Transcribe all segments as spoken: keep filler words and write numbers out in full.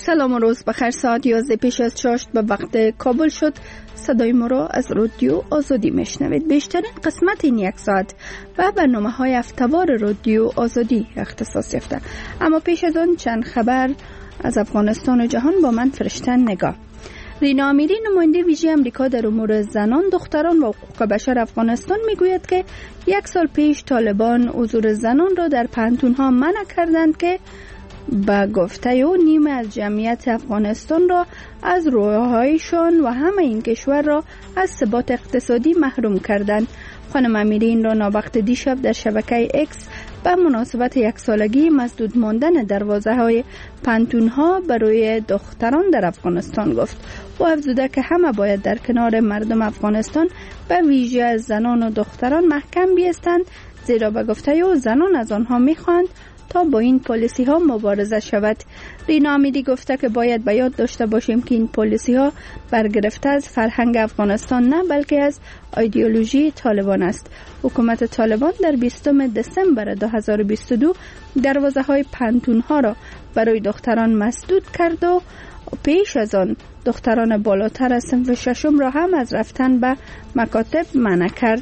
سلام و روز بخیر. ساعت یازده پیش از چاشت به وقت کابل شد. صدای ما را از رادیو آزادی میشنوید. بیشترین قسمت این یک ساعت و برنامه های هفته‌وار رادیو آزادی اختصاص یافته. اما پیش از آن چند خبر از افغانستان و جهان با من فرشته نگاه. رینا امیری نماینده ویژه امریکا در امور زنان، دختران و حقوق بشر افغانستان میگوید که یک سال پیش طالبان حضور زنان را در پانتون‌ها منع کردند که با گفته او نیمه از جمعیت افغانستان را از رویاهایشان و همه این کشور را از ثبات اقتصادی محروم کردند. خانم امیری این را ناوقت دیشب در شبکه اکس به مناسبت یک سالگی مسدود ماندن دروازه های پانتون ها برای دختران در افغانستان گفت. او افزوده که همه باید در کنار مردم افغانستان به ویژه زنان و دختران محکم بایستند، زیرا به گفته او زنان از آنها میخواهند تا با این پالیسی ها مبارزه شود. رینا امیری گفته که باید به یاد داشته باشیم که این پالیسی ها برگرفته از فرهنگ افغانستان نه بلکه از ایدئولوژی طالبان است. حکومت طالبان در بیستم دسامبر دو هزار و بیست و دو دروازه های پانتون ها را برای دختران مسدود کرد و پیش از آن دختران بالاتر از صنف ششم را هم از رفتن به مکاتب منع کرد.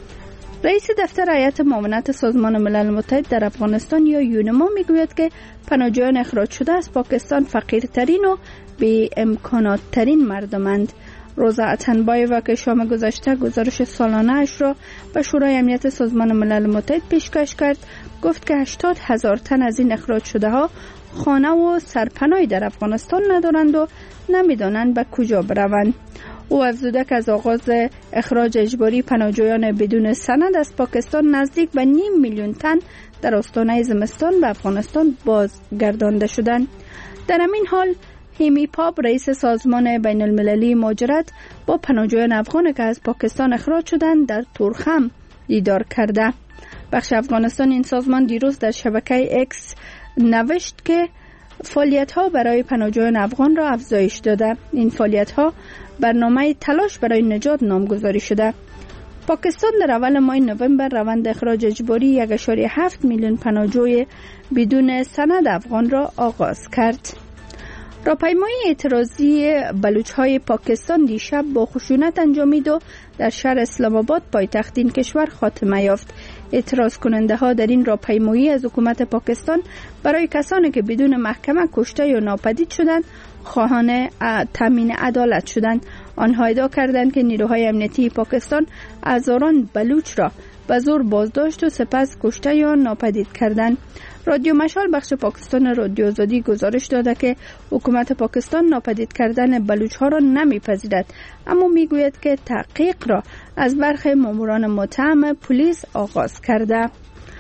رئیس دفتر هیئت معاونت سازمان ملل متحد در افغانستان یا یونما میگوید که پناهجویان اخراج شده از پاکستان فقیرترین و بی امکانات ترین مردمند. روزا اتنبایو که شام گذشته گزارش سالانه اش را به شورای امنیت سازمان ملل متحد پیشکش کرد، گفت که هشتاد هزار تن از این اخراج شده ها خانه و سرپناهی در افغانستان ندارند و نمیدانند به کجا بروند. او افزوده که از آغاز اخراج اجباری پناهجویان بدون سند از پاکستان نزدیک به نیم میلیون تن در آستانه زمستان به افغانستان بازگردانده شدند. در همین حال هیمی پاپ رئیس سازمان بین المللی مهاجرت با پناهجویان افغان که از پاکستان اخراج شدند در تورخم دیدار کرده. بخش افغانستان این سازمان دیروز در شبکه اکس نوشت که فعالیت ها برای پناهجویان افغان را افزایش داده. این فعالیت ها برنامه تلاش برای نجات نامگذاری شده. پاکستان در اول ماه نوامبر روند اخراج اجباری یک ممیز هفت میلیون پناهجوی بدون سند افغان را آغاز کرد. راهپیمایی اعتراضی بلوچ‌های پاکستان دیشب با خشونت انجامید و در شهر اسلام آباد پایتخت این کشور خاتمه یافت. اعتراض کننده ها در این راهپیمایی از حکومت پاکستان برای کسانی که بدون محکمه کشته یا ناپدید شدند خواهان تامین عدالت شدند. آنها ادعا کردند که نیروهای امنیتی پاکستان هزاران بلوچ را به زور بازداشت و سپس کشته یا ناپدید کردند. رادیو مشال بخش پاکستان رادیو آزادی گزارش داده که حکومت پاکستان ناپدید کردن بلوچ ها را نمیپذیرد، اما میگوید که تحقیق را از برخی ماموران متهم پلیس آغاز کرده.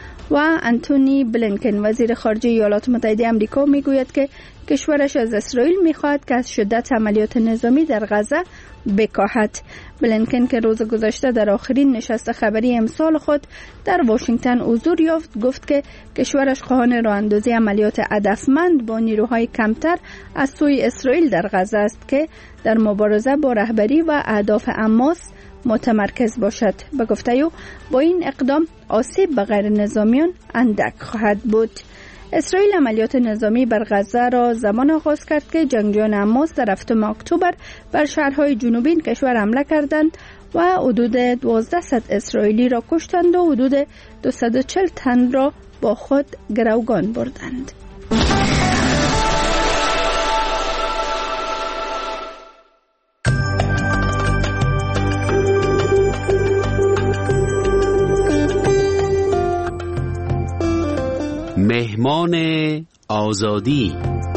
و انتونی بلینکن وزیر خارجه ایالات متحده آمریکا میگوید که کشورش از اسرائیل میخواهد که از شدت عملیات نظامی در غزه بکاهد. بلینکن که روز گذشته در آخرین نشست خبری امسال خود در واشنگتن حضور یافت، گفت که کشورش خواهان راه اندازی عملیات هدفمند با نیروهای کمتر از سوی اسرائیل در غزه است که در مبارزه با رهبری و اهداف حماس متمرکز باشد. به گفته او با این اقدام آسیب به غیر نظامیان اندک خواهد بود. اسرائیل عملیات نظامی بر غزه را زمان آغاز کرد که جنگجویان حماس در هفتم اکتبر بر شهرهای جنوبی این کشور حمله کردند و حدود دوازده اسرائیلی را کشتند و حدود دویست و چهل تن را با خود گروگان بردند. مهمان آزادی.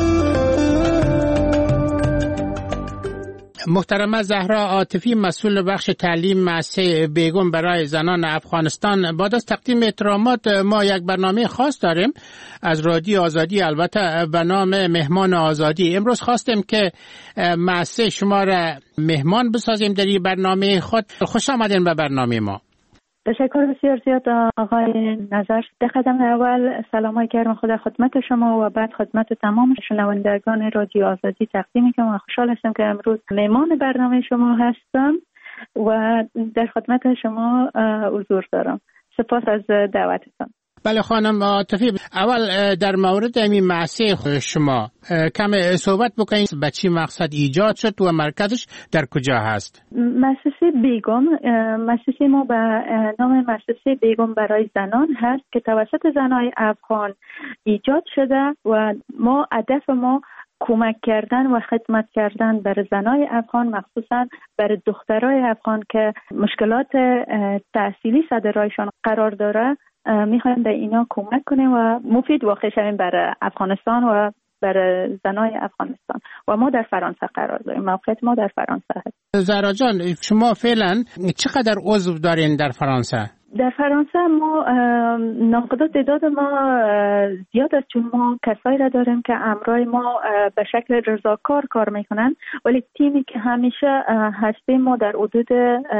محترمه زهرا عاطفی، مسئول بخش تعلیم مؤسسه بیگم برای زنان افغانستان، بعد از تقدیم احترامات ما یک برنامه خاص داریم از رادیو آزادی، البته به نام مهمان آزادی. امروز خواستیم که مؤسسه شما را مهمان بسازیم در این برنامه خود. خوش آمدین به برنامه ما. تشکر بسیار زیاد آقای نظر. در قدم اول سلام گرم خدا خدمت شما و بعد خدمت تمام شنوندگان رادیو آزادی تقدیم می‌کنم. خوشحال هستم که امروز مهمان برنامه شما هستم و در خدمت شما حضور دارم. سپاس از دعوتتان. بله خانم عاطفی، اول در مورد این مؤسسه شما کم صحبت بکنید، به چی مقصد ایجاد شد و مرکزش در کجا هست؟ مؤسسه بیگم، مؤسسه ما به نام مؤسسه بیگم برای زنان هست که توسط زنای افغان ایجاد شده و ما هدف ما کمک کردن و خدمت کردن بر زنای افغان، مخصوصا بر دخترای افغان که مشکلات تحصیلی سر راهشان قرار داره. میخوایم به اینا کمک کنیم و مفید واقع شویم بر افغانستان و بر زنای افغانستان. و ما در فرانسه قرار داریم، موقعیت ما در فرانسه هست. زهرا جان، شما فعلا چقدر عضو دارین در فرانسه؟ در فرانسه ما ناقدات تعداد ما زیاد است، چون ما کسایی را داریم که امرای ما به شکل رضاکار کار میکنن، ولی تیمی که همیشه هستیم ما در حدود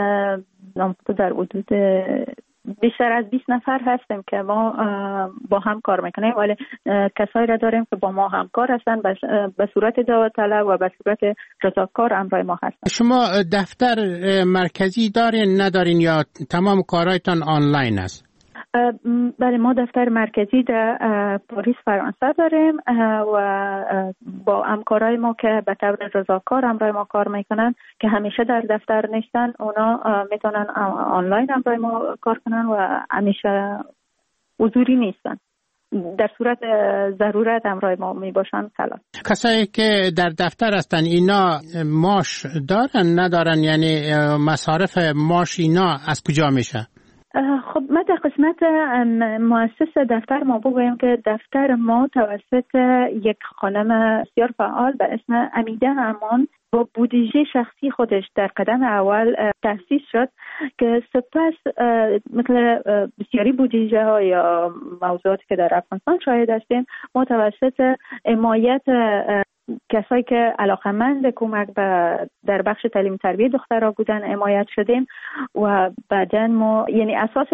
ناقدات در حدود بیشتر از بیست نفر هستیم که ما با هم کار میکنیم، ولی کسایی را داریم که با ما همکار هستن به صورت داوطلب و به صورت رضاکار امرای ما هستن. شما دفتر مرکزی دارین ندارین یا تمام کارهایتان آنلاین است؟ بله، ما دفتر مرکزی در پاریس فرانسه داریم و با همکارای ما که به طور رضاکار همراه ما کار میکنن که همیشه در دفتر نیستن، اونا میتونن آنلاین همراه ما کار کنن و همیشه حضوری نیستن. در صورت ضرورت همراه ما می باشن خلاص. کسایی که در دفتر هستن اینا معاش دارن ندارن؟ یعنی مصارف معاش اینا از کجا میشه؟ خب ما در قسمت مؤسس دفتر ما بگویم که دفتر ما توسط یک خانم بسیار فعال به اسم امیده امان با بودجه شخصی خودش در قدم اول تأسیس شد که سپس مثل بسیاری بودجه ها یا موضوعاتی که در افغانستان شاهد هستیم، ما توسط حمایت کسایی که علاقمند کمک به در بخش تعلیم تربیت دخترها بودن حمایت شدیم و بعداً ما یعنی اساس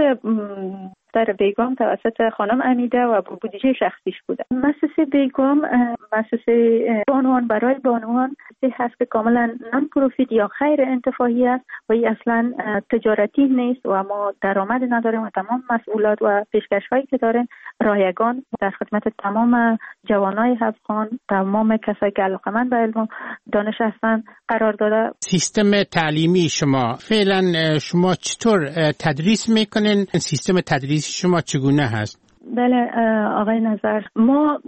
در بیگم توسط خانم امیده و بودجه شخصیش بوده. مؤسسه بیگم مؤسسه بانوان برای بانوان هست که کاملا نان پروفیت یا غیر انتفاعی است و این اصلا تجارتی نیست و ما درآمد نداریم و تمام مسئولات و پیشکش‌هایی که داریم رایگان در خدمت تمام جوانای افغان، تمام کسایی که علاقه‌مند به علم و دانش هستند قرار داده. سیستم تعلیمی شما فعلا شما چطور تدریس میکنین؟ سیستم تدریس شما چگونه هست؟ بله آقای نظر، ما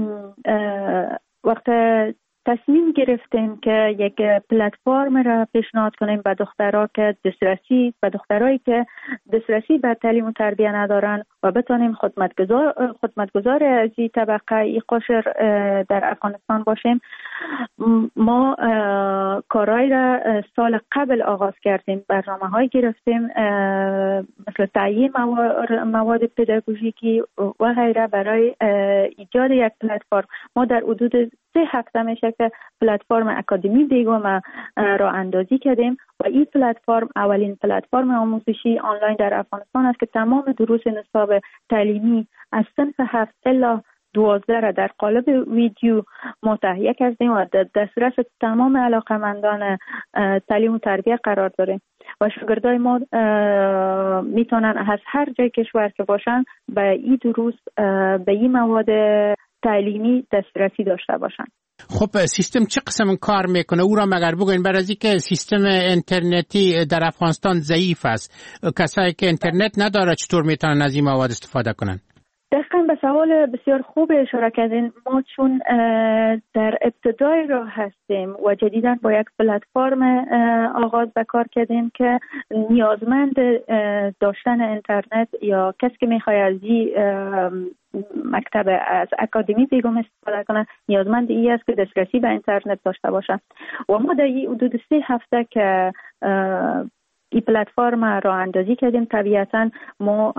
وقت تصمیم گرفتیم که یک پلتفرم را پیشنهاد کنیم به دخترها که دسترسی به دخترایی که دسترسی به تعلیم و تربیت ندارن و بتونیم خدمتگزار خدمتگزار از این طبقه این قشر در افغانستان باشیم. ما کارهای را سال قبل آغاز کردیم، برنامه‌های گرفتیم مثل تعیین مواد پداگوژیکی و غیره برای ایجاد یک پلتفرم. ما در حدود سه هفته میشه که پلتفرم اکادمی بیگم را اندازی کردیم و این پلتفرم اولین پلتفرم آموزشی آنلاین در افغانستان است که تمام دروس نصاب تعلیمی از صنف هفت الی دوازده را در قالب ویدیو ما تهیه کردیم و در دسترس تمام علاقمندان تعلیم و تربیت قرار داریم و شاگردای ما میتونن از هر جای کشور که باشن به این دروس به این مواد تعلیمی دسترسی داشته باشن. خب سیستم چه قسم کار میکنه؟ او را مگر بگوین، برای اینکه سیستم اینترنتی در افغانستان ضعیف است. کسایی که اینترنت نداره چطور میتونن از این مواد استفاده کنن؟ دقیقاً به سوال بسیار خوب اشاره کردین. ما چون در ابتدای راه هستیم و جدیداً با یک پلتفرم آغاز به کار کردیم که نیازمند داشتن اینترنت یا کسی که میخواد از این مکتب از اکادمی بیگم استفاده کنه نیازمند این است که دسترسی به اینترنت داشته باشه و ما در این حدود سه هفته که این پلتفرم را اندازی کردیم طبیعتاً ما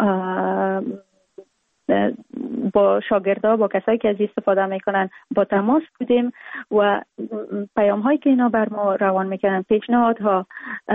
با شاگردها با کسایی که از استفاده میکنن با تماس بودیم و پیام هایی که اینا بر ما روان میکنن، پیشنهادها،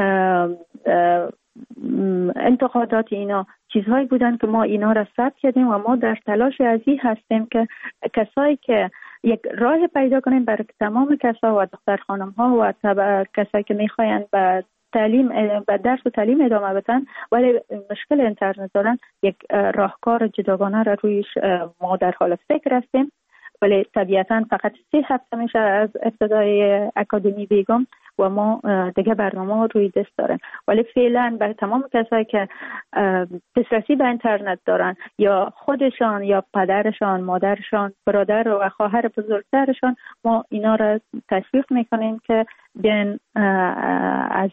انتقادات اینا چیزهایی بودن که ما اینا را ثبت کردیم و ما در تلاش ازی هستیم که کسایی که یک راه پیدا کنیم برای تمام کسا و دختر خانم ها و کسایی که میخواین به تعلیم به درس و تعلیم ادامه بدن ولی مشکل اینترنت دارن، یک راهکار جداگانه را رویش ما در حال فکر هستیم. ولی طبیعتاً فقط سه هفته میشه از ابتدای اکادمی بیگم و ما دیگه برنامه روی دست داریم. ولی فعلا به تمام کسایی که دسترسی به اینترنت دارن یا خودشان یا پدرشان، مادرشان، برادر و خواهر بزرگترشان، ما اینا را تشویق میکنیم که بیان از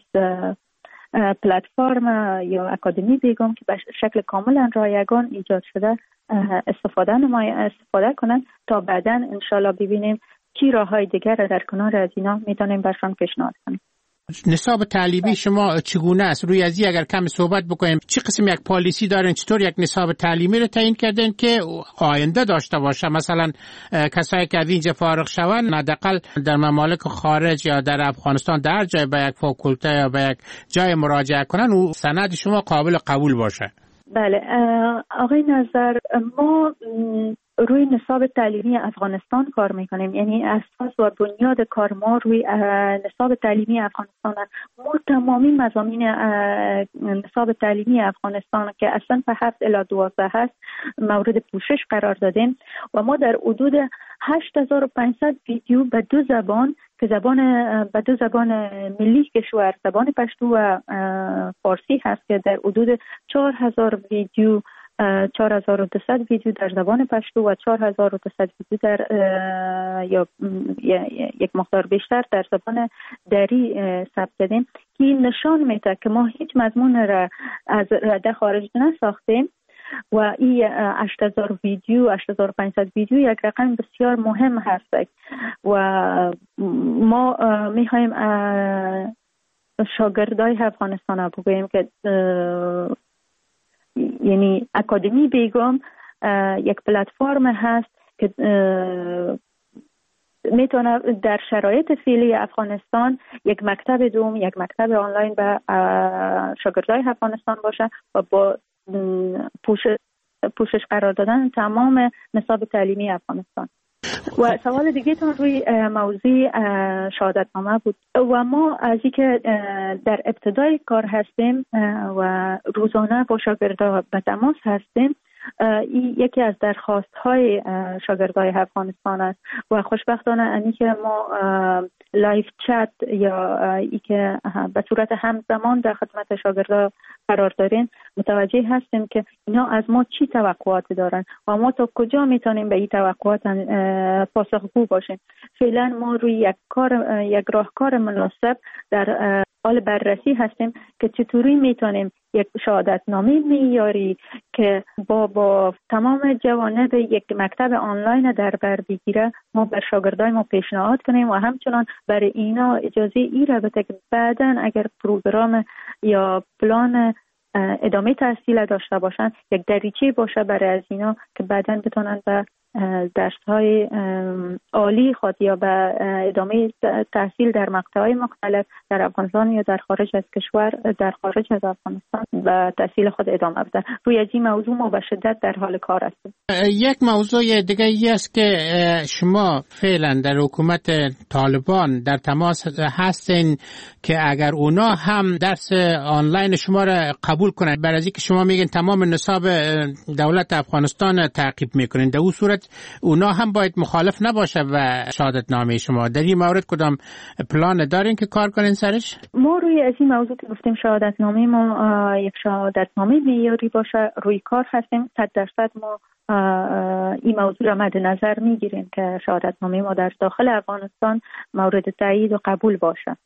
پلتفرم یا اکادمی بیگم که به شکل کاملا رایگان ایجاد شده استفاده نمای استفاده کنن تا بعداً انشالله ببینیم کی راههای دیگر را در کنار از اینا میتونیم برشان پیشنهاد کنیم. نصاب تعلیمی شما چگونه است؟ روی ازی اگر کم صحبت بکنیم، چه قسم یک پالیسی دارین؟ چطور یک نصاب تعلیمی رو تعیین کردین که آینده داشته باشه؟ مثلا کسایی که از اینجا فارغ شوند حداقل در ممالک خارج یا در افغانستان در جای به یک فاکولته یا به یک جای مراجعه کنن و سند شما قابل قبول باشه. بله آقای نظر، ما روی نصاب تعلیمی افغانستان کار میکنیم، یعنی اساس و بنیاد کار ما روی نصاب تعلیمی افغانستان هست. ما تمامی مضامین نصاب تعلیمی افغانستان که اصلا به هفت الی دوازده هست مورد پوشش قرار دادیم و ما در حدود هشت هزار و پانصد ویدیو به دو زبان که زبان به دو زبان ملی کشور، زبان پشتو و فارسی هست، که در حدود چهار هزار ویدیو چهار هزار و دویست ویدیو در زبان پشتو و چهار هزار و دویست ویدیو در یا یک مقدار بیشتر در زبان دری ثبت کردیم که نشان میده که ما هیچ مضمون را از رده خارج نساختیم و این هشت هزار ویدیو هشت هزار و پانصد ویدیو یک رقم بسیار مهم هست و ما میخوایم شاگردای افغانستان بگوییم که یعنی اکادمی بیگم یک پلتفرم هست که میتونه در شرایط فعلی افغانستان یک مکتب دوم، یک مکتب آنلاین به شاگردای افغانستان باشه و با پوشش پوشش قرار دادن تمام نصاب تعلیمی افغانستان. و سوال دیگه تون روی موضوع شهادتنامه بود و ما از اینکه در ابتدای کار هستیم و روزانه با شاگردان به تماس هستیم، این یکی از درخواست‌های شاگردای افغانستان است و خوشبختانه اینی که ما لایف چت یا ای که به صورت همزمان در خدمت شاگردان قرار داریم متوجه هستیم که اینا از ما چی توقعاتی دارن و ما تا کجا میتونیم به این توقعات پاسخگو باشیم. فعلا ما روی یک کار یک راهکار مناسب در حال بررسی هستیم که چطوری میتونیم یک شهادتنامه معیاری که با با تمام جوانب یک مکتب آنلاین در بر بگیره ما بر شاگردای ما پیشنهاد کنیم و همچنان برای اینا اجازه ای را بده که بعداً اگر پروگرام یا پلان ادامه تحصیل داشته باشن یک دریچه باشه برای از اینا که بعداً بتونن به درس‌های عالی خود یا به ادامه تحصیل در مقطع‌های مختلف در افغانستان یا در خارج از کشور در خارج از افغانستان و تحصیل خود ادامه بدن. روی از این موضوع ما به شدت در حال کار هستیم. یک موضوع دیگه ای است که شما فعلا در حکومت طالبان در تماس هستین که اگر اونا هم درس آنلاین شما را قبول کنند، برای اینکه شما میگین تمام نصاب دولت افغانستان تعقیب میکنین، در اون صورت اونا هم باید مخالف نباشه و شهادتنامه شما. در این مورد کدام پلان دارین که کار کنین سرش؟ ما روی از این موضوع که گفتیم شهادتنامه ما یک شهادتنامه معیاری باشه روی کار هستیم. صد درصد ما این موضوع را مد نظر میگیریم که شهادتنامه ما در داخل افغانستان مورد تایید و قبول باشه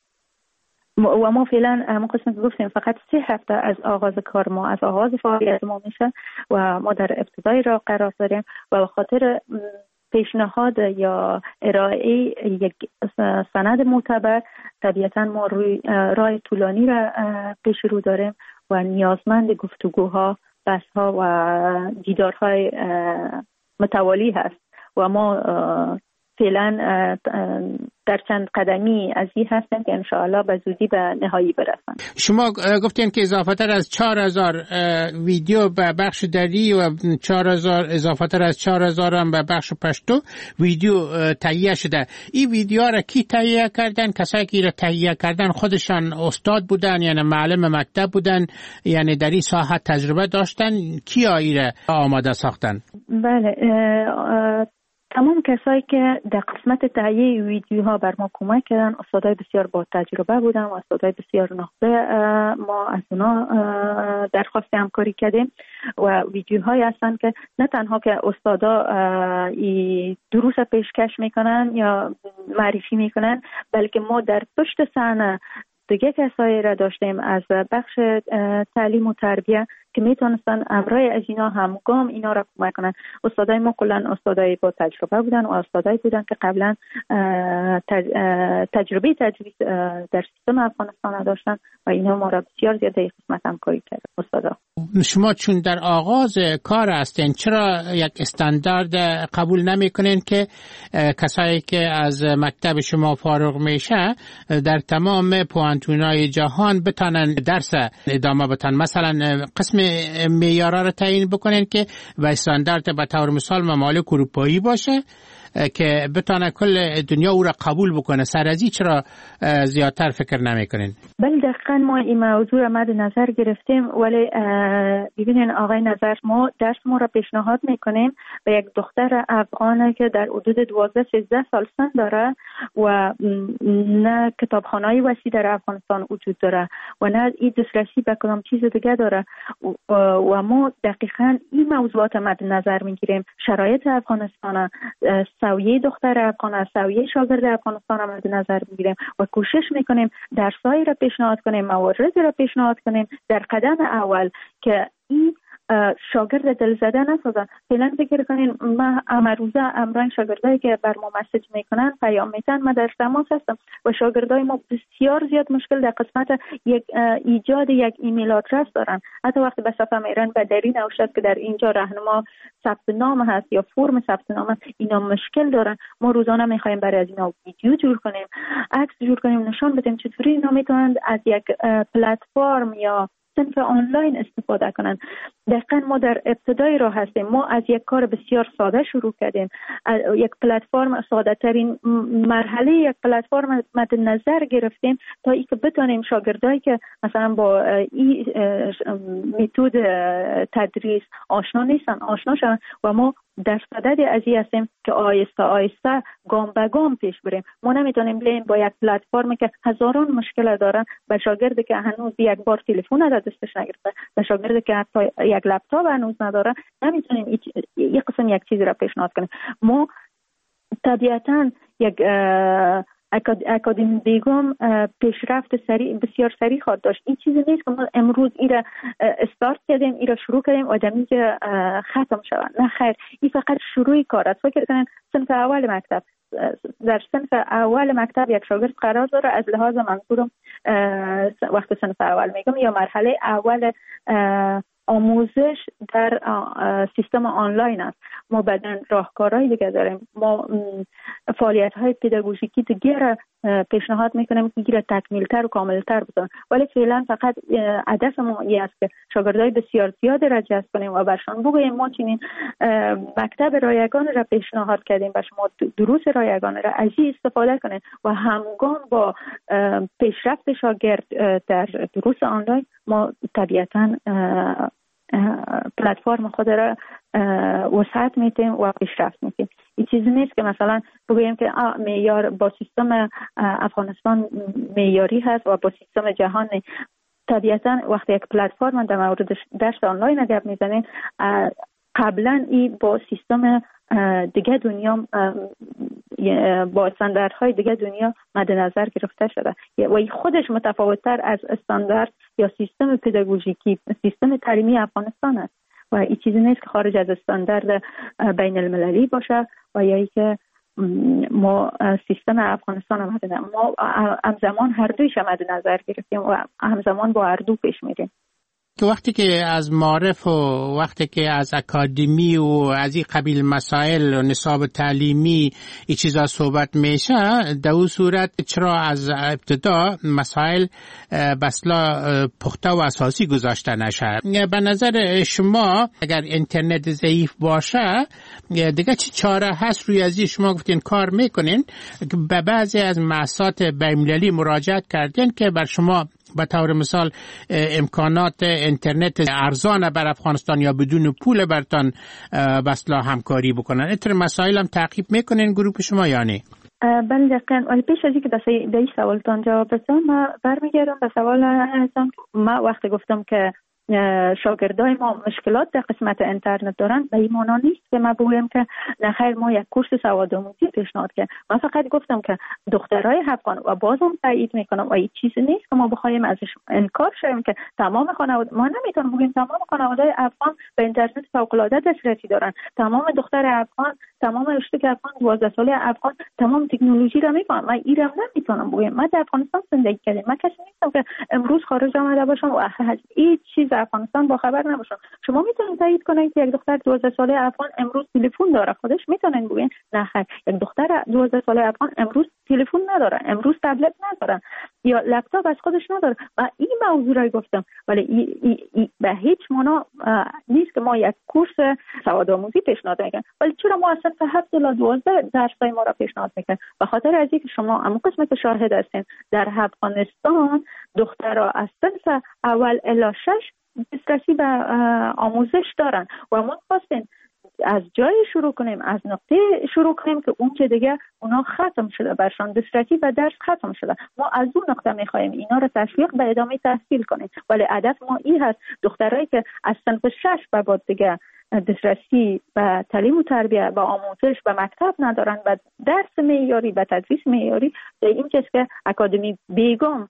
و ما فعلا ما قسمت گفتیم فقط سه هفته از آغاز کار ما از آغاز فعالیت ما میشه و ما در ابتدای راه قرار داریم و به خاطر پیشنهاد یا ارائه یک سند معتبر طبیعتا ما روی راه طولانی را پیش رو داریم و نیازمند گفتگوها، بحث‌ها و دیدارهای متوالی هست و ما فعلا در چند قدمی از این هستیم که انشاءالله به زودی به نهایی برسن. شما گفتین که اضافتر از چهار هزار ویدیو به بخش دری و چهار هزار اضافتر از چهار هزار هم به بخش پشتو ویدیو تهیه شده. این ویدیو را کی تهیه کردن؟ کسایی که را تهیه کردن خودشان استاد بودن یعنی معلم مکتب بودن یعنی در این ساحه تجربه داشتن؟ کیا این را آماده ساختن؟ بله تمام کسایی که در قسمت تهیه ویدیوها بر ما کمک کردن استادای بسیار با تجربه بودن و استادای بسیار نخبه. ما از اونا درخواست همکاری کردیم و ویدیوهایی هستن که نه تنها که استادا دروس پیشکش میکنن یا معرفی میکنن، بلکه ما در پشت صحنه دیگه کسایی را داشتیم از بخش تعلیم و تربیه که میتونستن امرای از اینا همگام اینا را کمک کنن. استادای ما کلن استادای با تجربه بودن و استادایی بودن که قبلا تجربه تدریس در سیستم افغانستان داشتن و اینا ما را بسیار زیاده قسمت همکاری کرد. استادا شما چون در آغاز کار هستین چرا یک استاندارد قبول نمیکنین که کسایی که از مکتب شما فارغ میشه در تمام پوانتونای جهان بتانن درس ادامه بدن؟ مثلا قسم معیارا رو تعیین بکنین که و استاندارد به طور مثال ممالک اروپایی باشه که بتونه کل دنیا او را قبول بکنه. سر از این چرا زیادتر فکر نمیکنین؟ بله دقیقاً ما این موضوع را مد نظر گرفتیم، ولی ببینین آقای نظر ما درس ما را پیشنهاد میکنیم به یک دختر افغانه که در حدود دوازده سیزده سال سن داره و نه کتابخانه‌ای وسیع در افغانستان وجود داره و نه این دسترسی به کدام چیز دیگه داره و ما دقیقاً این موضوعات مد نظر میگیریم. شرایط افغانستان، سویه دختر افغان، سویه شاگرد افغانستان مد نظر میگیریم و کوشش میکنیم درسایی را پیشنهاد کنیم، مواردی را پیشنهاد کنیم در قدم اول که این شاگرد دلزده نسازن. فعلا فکر کنین ما امروزه امرای شاگردایی که بر ما مسیج میکنن پیام میتن ما در تماس هستم و شاگردای ما بسیار زیاد مشکل در قسمت یک ایجاد یک ایمیل آدرس دارن. حتی وقتی به صفحه میرن به دری نوشته که در اینجا راهنما ثبت نام هست یا فرم ثبت نام هست، اینا مشکل دارن. ما روزانه میخوایم برای از اینا ویدیو جور کنیم، عکس جور کنیم، نشان بدیم چطوری اینا میتونن از یک پلتفرم یا صنف آنلاین استفاده کنن. دقیقاً ما در ابتدای راه هستیم. ما از یک کار بسیار ساده شروع کردیم، یک پلتفرم ساده ترین مرحله یک پلتفرم مد نظر گرفتیم تا اینکه بتونیم شاگردایی که مثلا با این متد تدریس آشنا نیستن آشنا شون و ما در صدد از این هستیم که آیسته آیسته گام به گام پیش بریم. ما نمیتونیم بریم با یک پلتفرمی که هزاران مشکل دارن به شاگردی که هنوز یک بار تلفن را دستش نگرفته، به شاگردی که حتی یک لپتاپ هنوز نداره، نمیتونیم یک قسم یک چیزی را پیشنهاد کنیم. ما طبیعتاً یک اکادمی بیگم پیشرفت سریع بسیار سریع خواهد داشت. این چیزی نیست که ما امروز ایره استارت کردیم، ایره شروع کردیم آدمی که ختم شود. نه خیر، این فقط شروعی کار است. فکر کنین صنف اول مکتب، در صنف اول مکتب یک شاگرد قرار داره. از لحاظ منظورم وقت صنف اول میگم یا مرحله اول آموزش در سیستم آنلاین است. ما بعدن راهکارهای دیگه داریم. ما فعالیت‌های پداگوژیکی دیگه را پیشنهاد میکنیم که دیگه تکمیل‌تر و کامل‌تر بکنن، ولی فعلا فقط هدف ما این است که شاگردای بسیار زیاد را جذب کنیم و برشان بگوییم ما چنین مکتب رایگان را پیشنهاد کردیم و شما دروس رایگان را از این استفاده کنید و همگام با پیشرفت شاگرد در دروس آنلاین ما طبیعتاً پلتفرم خود را وسعت میتیم و پیشرفت میتیم. این چیزی نیست که مثلا بگوییم که معیار با سیستم افغانستان معیاری هست و با سیستم جهانی. طبیعتا وقتی یک پلتفرم در مورد درس آنلاین گپ میزنین، قبلا این با سیستم دیگه دنیا با استانداردهای دیگه دنیا مد نظر گرفته شده و این خودش متفاوت‌تر از استاندارد یا سیستم پداگوژیکی سیستم تعلیمی افغانستان است و این چیزی نیست که خارج از استاندارد بین المللی باشه و یا که ما سیستم افغانستان مد نظر ما همزمان هر دویش مد نظر گرفتیم و همزمان با هر دو پیش میریم. که وقتی که از معارف و وقتی که از اکادمی و از این قبیل مسائل و نصاب تعلیمی این چیزا صحبت میشه، در اون صورت چرا از ابتدا مسائل بسلا پخته و اساسی گذاشته نشه؟ به نظر شما اگر اینترنت ضعیف باشه دیگه چه چاره هست روی ازی؟ شما گفتین کار میکنین، به بعضی از مؤسسات بین‌المللی مراجعت کردین که بر شما به طور مثال امکانات اینترنت ارزان بر افغانستان یا بدون پول برتان بسلا همکاری بکنن. اینطور مسائل هم تعقیب میکنین گروه شما یا نه؟ بله دقیقاً. ولی پیش از اینکه به این سوالتان جواب بدم، ما برمیگردم به سوال ازم. ما وقتی گفتم که شاگردای ما مشکلات در قسمت اینترنت دارن، به این معنا نیست که ما بگویم که نه خیر ما یک کورس سوادآموزی پیشنهاد کردیم. من فقط گفتم که دخترای افغان، و بازم تایید میکنم و این چیزی نیست که ما بخوایم ازش انکار شیم که تمام خانواده، ما نمیتونیم بگیم تمام خانواده افغان به اینترنت فوق العاده دسترسی دارن، تمام دختر افغان، تمام اشتک افغان، دوازده ساله افغان تمام تکنولوژی را میفهمن. من ایرم نمیتونم بگم. من در افغانستان زندگی کردم، من کسی نیستم که امروز خارج آمده باشم و هیچ چیز افغانستان با خبر نباشم. شما میتونید تایید کنید که یک دختر دوازده ساله افغان امروز تلفن داره، خودش میتونن بگین نه خیر یک دختر دوازده ساله افغان امروز تلفن نداره، امروز تبلت نداره یا لپتاپ از خودش نداره. و این موضوع را گفتم، ولی ای ای ای به هیچ معنا نیست که ما یک کورس سوادآموزی پیشنهاد میکنیم. ولی چرا ما اصلا تا هفت تا دوازده درسای ما را پیشنهاد میکنیم؟ به خاطر از اینکه شما اما قسمت شاهد هستین در افغانستان دخترها از صنف اول الی شش دسترسی به آموزش دارن و ما خواستیم از جای شروع کنیم، از نقطه شروع کنیم که اون که دیگه اونا ختم شده، برشان دسترسی و درس ختم شده. ما از اون نقطه میخوایم اینا رو تشویق به ادامه تحصیل کنیم. ولی هدف ما این هست دخترایی که از صنف شش به بعد دیگه دسترسی به تعلیم و تربیت، به آموزش، به مکتب ندارن، به درس معیاری، به تدریس معیاری، این چیز که اکادمی بیگم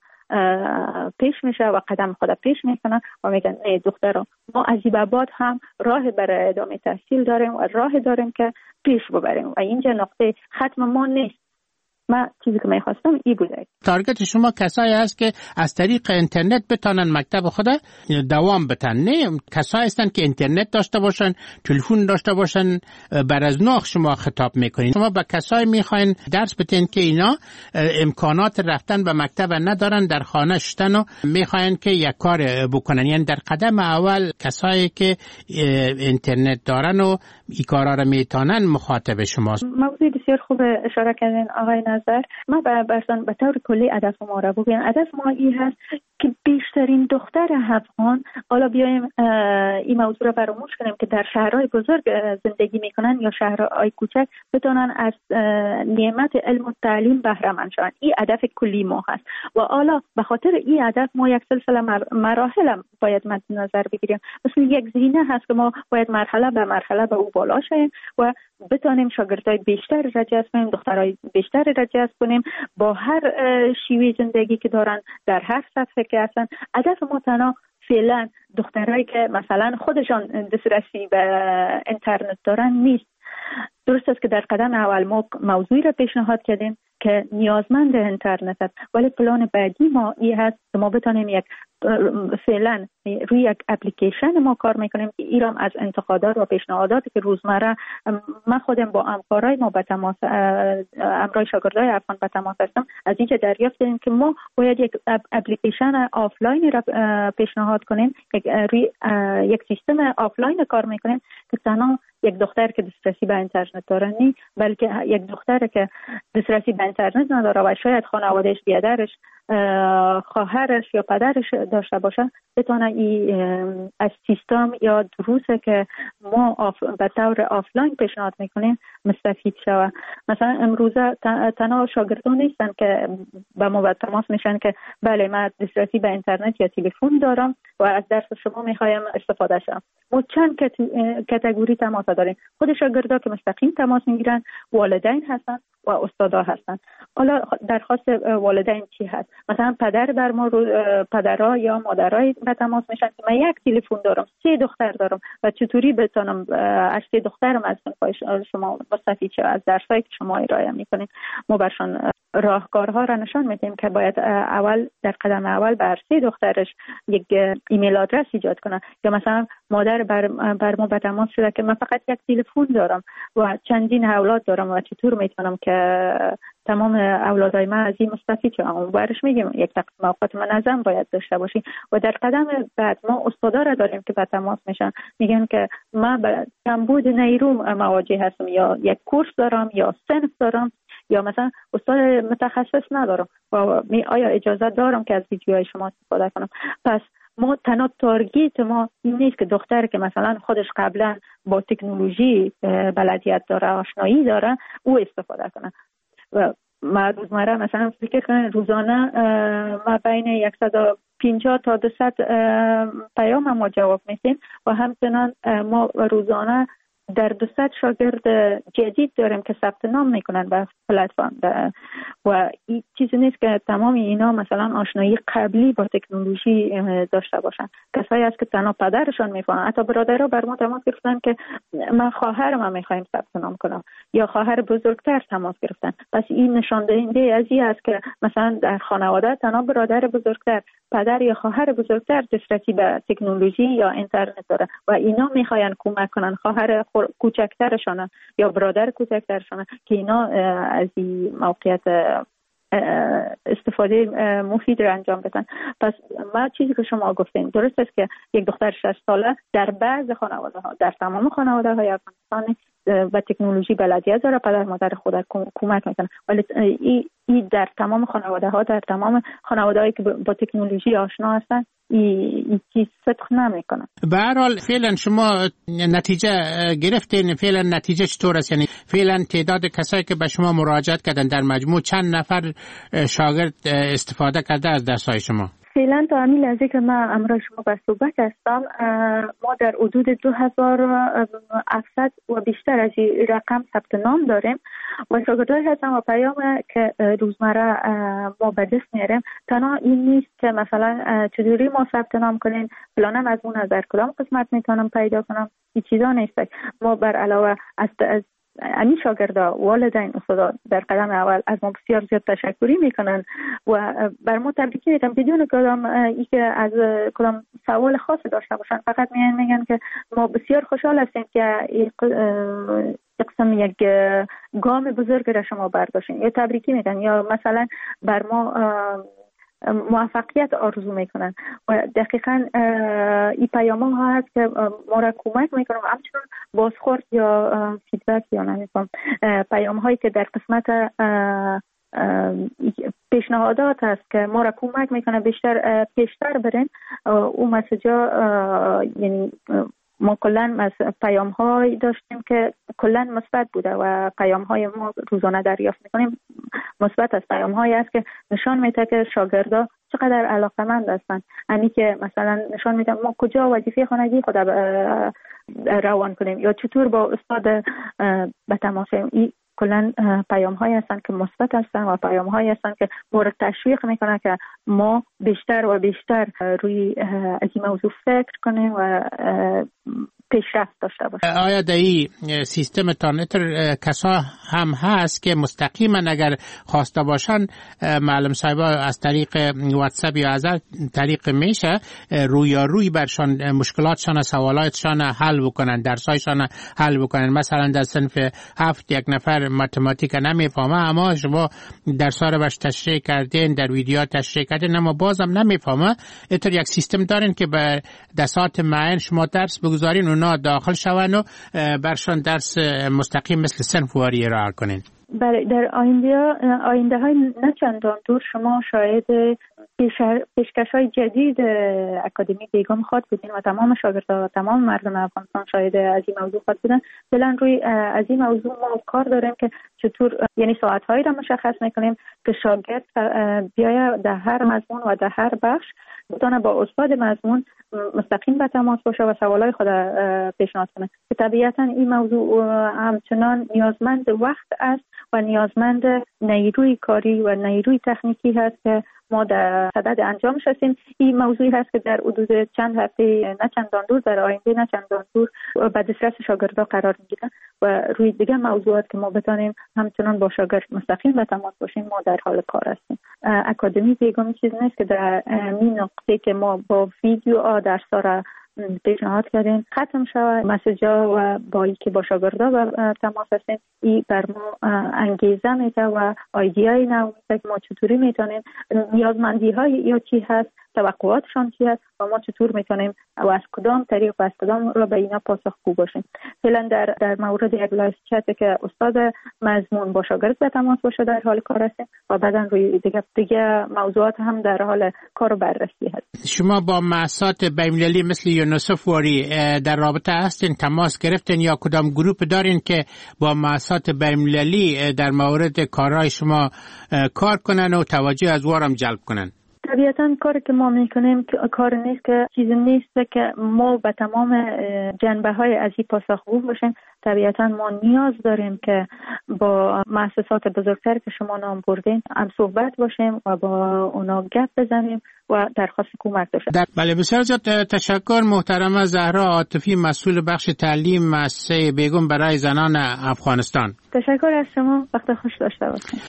پیش میشه و قدم خود پیش میکنه و میگن ای دختران ما از این بعد هم راه برای ادامه تحصیل داریم و راه داریم که پیش ببریم و اینجا نقطه ختم ما نیست. من چیزی که میخواستم ای بوده. تارگت شما کسایی هست که از طریق اینترنت بتانن مکتب خود دوام بتن، نه کسایی هستن که اینترنت داشته باشن، تلفن داشته باشن. بر از نوع شما خطاب میکنین. شما به کسایی میخواین درس بدین که اینا امکانات رفتن به مکتب ندارن، در خانه شتن و میخواین که یک کار بکنن. یعنی در قدم اول کسایی که اینترنت دارن و این کارا رو میتونن مخاطب شماست. موضوع بسیار خوب اشاره کردین آقای نظر. ما برسان به طور کلی هدف ما را بگیم. هدف ما این هست که بیشترین دختر افغان، حالا بیایم این موضوع را فراموش کنیم که در شهرهای بزرگ زندگی میکنن یا شهرهای کوچک بتونن از نعمت علم و تعلیم بهره مند شوند. این هدف کلی ما هست و حالا به خاطر این هدف ما یک سلسله مراحل باید مد نظر بگیریم. مثل یک زینه هست که ما باید مرحله به مرحله به او بالا شیم و بتونیم شاگردای بیشتر را جذب کنیم، دخترای بیشتر را جذب کنیم با هر شیوه زندگی که دارن، در هر سطح که هستن. هدف ما تنها فعلا دخترایی که مثلا خودشان دسترسی به اینترنت دارن نیست. درست است که در قدم اول ما موضوعی را پیشنهاد کردیم که نیازمند اینترنت است، ولی پلان بعدی ما این هست که ما بتونیم یک فعلا روی یک اپلیکیشن ما کار میکنیم. ایران از انتقادات و پیشنهاداتی که روزمره من خودم با همکارای ما به تماس، همراه شاگردای افغان به تماس هستم، از اینکه دریافت کردیم که ما باید یک اپلیکیشن آفلاین را پیشنهاد کنیم، یک روی یک سیستم آفلاین کار میکنیم که تنها یک دختر که دسترسی به اینترنت داره نی، بلکه یک دختر که دسترسی به اینترنت نداره و شاید خانوادهش، بیادرش، خواهرش یا پدرش داشته باشه بتونه ای از سیستم یا دروسی که ما آف به طور آفلاین پیشنهاد میکنیم مستفید شود. مثلا امروزه تنها شاگردان نیستن که با ما تماس میشن که بله من دسترسی به اینترنت یا تلفن دارم و از درس شما میخوایم استفاده شم. ما چند کاتگوری تماس داریم. خود شاگردا که مستقیم تماس میگیرن والدین هستن و استادا هستن. حالا درخواست والدین چی هست؟ مثلا پدر بر ما رو پدرها یا مادرای به تماس میشن که من یک تلفن دارم، سه دختر دارم و چطوری بتونم از سه دخترم از شما مثبتی چه از درسایی که شما ارائه میکنین ما برشان راهکارها را نشان میدیم که باید اول در قدم اول بر سه دخترش یک ایمیل آدرس ایجاد کنه، یا مثلا مادر بر, بر ما به تماس شده که من فقط یک تلفن دارم و چندین اولاد دارم و چطور میتونم که تمام اولادای من از این مستفید شدن. برش میگیم یک تقسیم اوقات منظم باید داشته باشیم. و در قدم بعد ما استادا را داریم که به تماس میشن، میگن که من با کمبود نیرو مواجه هستم، یا یک کورس دارم یا صنف دارم یا مثلا استاد متخصص ندارم و می آیا اجازه دارم که از ویدیوهای شما استفاده کنم. پس ما تنها تارگت ما این نیست که دختر که مثلا خودش قبلا با تکنولوژی بلدیت داره، آشنایی داره، او استفاده کنه. و ما روزمره مثلا فکر کنم روزانه ما بین صد و پنجاه تا دویست پیام ما جواب میدیم و همچنان ما روزانه در دویست شاگرد جدید داریم که ثبت نام میکنن به پلتفرم و این چیزی نیست که تمام اینا مثلا آشنایی قبلی با تکنولوژی داشته باشن. کسایی هست که تنها پدرشان میفهمن. حتی برادرها بر ما تماس گرفتن که من خواهرم هم میخوایم ثبت نام کنم، یا خواهر بزرگتر تماس گرفتن. پس این نشان دهنده از این است که مثلا در خانواده تنها برادر بزرگتر، پدر یا خواهر بزرگتر دسترسی به تکنولوژی یا اینترنت داره و اینا میخواین کمک کنن خواهر کوچکترشان یا برادر کوچکترشان که اینا از این موقعیت استفاده مفید را انجام بدن. پس ما چیزی که شما گفتین درست است که یک دختر شش ساله در بعض خانواده ها، در تمام خانواده های افغانستان و تکنولوژی بلدیت داره، پدر مادر خود کمک میکنه، ولی این در تمام خانواده ها، در تمام خانواده هایی که با تکنولوژی آشنا هستن این چیز صدق نمیکنه. به هر حال فعلا شما نتیجه گرفتین، فعلا نتیجه چطور است؟ یعنی فعلا تعداد کسایی که به شما مراجعت کردن در مجموع چند نفر شاگرد استفاده کرده از درس‌های شما؟ فعلا تا همین لحظه که من امروز شما به صحبت هستم ما در حدود دو هزار و هفتصد و بیشتر از این رقم ثبت نام داریم و شاگردای هستن و پیام که روزمره ما به دست میاریم تنها این نیست که مثلا چجوری ما ثبت نام کنیم، فلان مضمون از در کدام قسمت میتونم پیدا کنم، این چیزا نیست. ما بر علاوه از امی شاگردا والدین استادا در قدم اول از ما بسیار زیاد تشکری میکنن و بر ما تبریکی میگن بدون کدام ای که از کدام سوال خاص داشته باشن، فقط میگن میگن که ما بسیار خوشحال هستیم که این قسم یک گام بزرگ را شما برداشتین، یا تبریکی میگن یا مثلا بر ما موفقیت آرزو میکنن و دقیقاً این پیام ها هست که ما را کمک میکنن و همچنان بازخورد یا فیدبک یا نمیفهم پیام هایی که در قسمت پیشنهادات هست که ما را کمک میکنه بیشتر پیشتر برین. اون مسیجا یعنی ما کلن پیام های داشتیم که کلن مثبت بوده و پیام های ما روزانه دریافت میکنیم مثبت از پیام هایی است که نشان میده که شاگردا چقدر علاقه‌مند هستند. یعنی که مثلا نشان میده ما کجا وظیفه خانگی خود روان کنیم یا چطور با استاد به تماس. این کلا پیام هایی هستند که مثبت هستند و پیام هایی هستند که ما را تشویق میکنه که ما بیشتر و بیشتر روی از این موضوع فکر کنیم و پیشرفت داشته باشیم. آیا در این سیستم تانتر کسا هم هست که مستقیما اگر خواسته باشن معلم صاحبا از طریق واتساپ یا از طریق میشه رویاروی برشان مشکلاتشان سوالاتشان حل بکنن، درسایشان حل بکنن؟ مثلا در صنف هفت یک نفر متماتیک نمیفهمه اما شما درس‌ها رو باش تشریح کردین، در ویدیو تشریح کردین اما بازم نمیفهمه، اینطور یک سیستم دارین که به دسات معین شما درس بگذارین اونا داخل شون و برشان درس مستقیم مثل صنف واری ارائه کنین؟ برای در آینده آینده های نه چندان دور شما شاید پیشکش های جدید اکادمی بیگم خواد بودین و تمام شاگردان و تمام مردم افغانستان شاید از این موضوع خواد بودن. فعلا روی از این موضوع ما کار داریم که چطور یعنی ساعت هایی را مشخص میکنیم که شاگرد بیاید در هر مضمون و در هر بخش بتونه با استاد مضمون مستقیم به تماس باشه و سوالای خود پیشنهاد کنه. طبیعتا این موضوع همچنان نیازمند وقت است و نیازمند نیروی کاری و نیروی تکنیکی هست که ما در صدد انجامش هستیم. این موضوعی هست که در حدود چند هفته نه چندان دور در آینده نه چندان دور به دسترس شاگردا قرار میگیرن و روی دیگه موضوعات که ما بتونیم همچنان با شاگرد مستقیم به تماس باشیم ما در حال کار هستیم. اکادمی بیگم چیز نیست که در این نقطه که ما با ویدیو درس‌ها را پیشنهاد کردیم ختم شود مسیج‌ها و با ای که با شاگردا به تماس هستیم. این بر ما انگیزه میده و ایده‌ای نو میده که ما چطوری میتونیم نیازمندی های یا چی هست، توقعاتشان چی هست و ما چطور میتونیم و از کدام طریق و از کدام رو به اینا پاسخگو باشیم. فعلا در در مورد یک لایو چت که استاد مضمون با شاگرد به تماس باشه در حال کار هستیم و بعداً روی دیگه دیگه موضوعات هم در حال کار و بررسی هست. شما با مؤسسات بین‌المللی مثل یونیسف واری در رابطه هستین، تماس گرفتین یا کدام گروپ دارین که با مؤسسات بین‌المللی در مورد کارهای شما کار کنن و توجه از وارم جلب کنن؟ طبیعتاً کاری که ما میکنیم کار نیست که چیزی نیست که ما به تمام جنبه های از این پاسخگو باشیم. طبیعتاً ما نیاز داریم که با مؤسسات بزرگتر که شما نام بردین هم صحبت باشیم و با اونا گپ بزنیم و درخواست کمک داشته. بله بسیار زیاد تشکر محترمه زهرا عاطفی، مسئول بخش تعلیم مؤسسه بیگم برای زنان افغانستان. تشکر از شما، وقت خوش داشته باشید.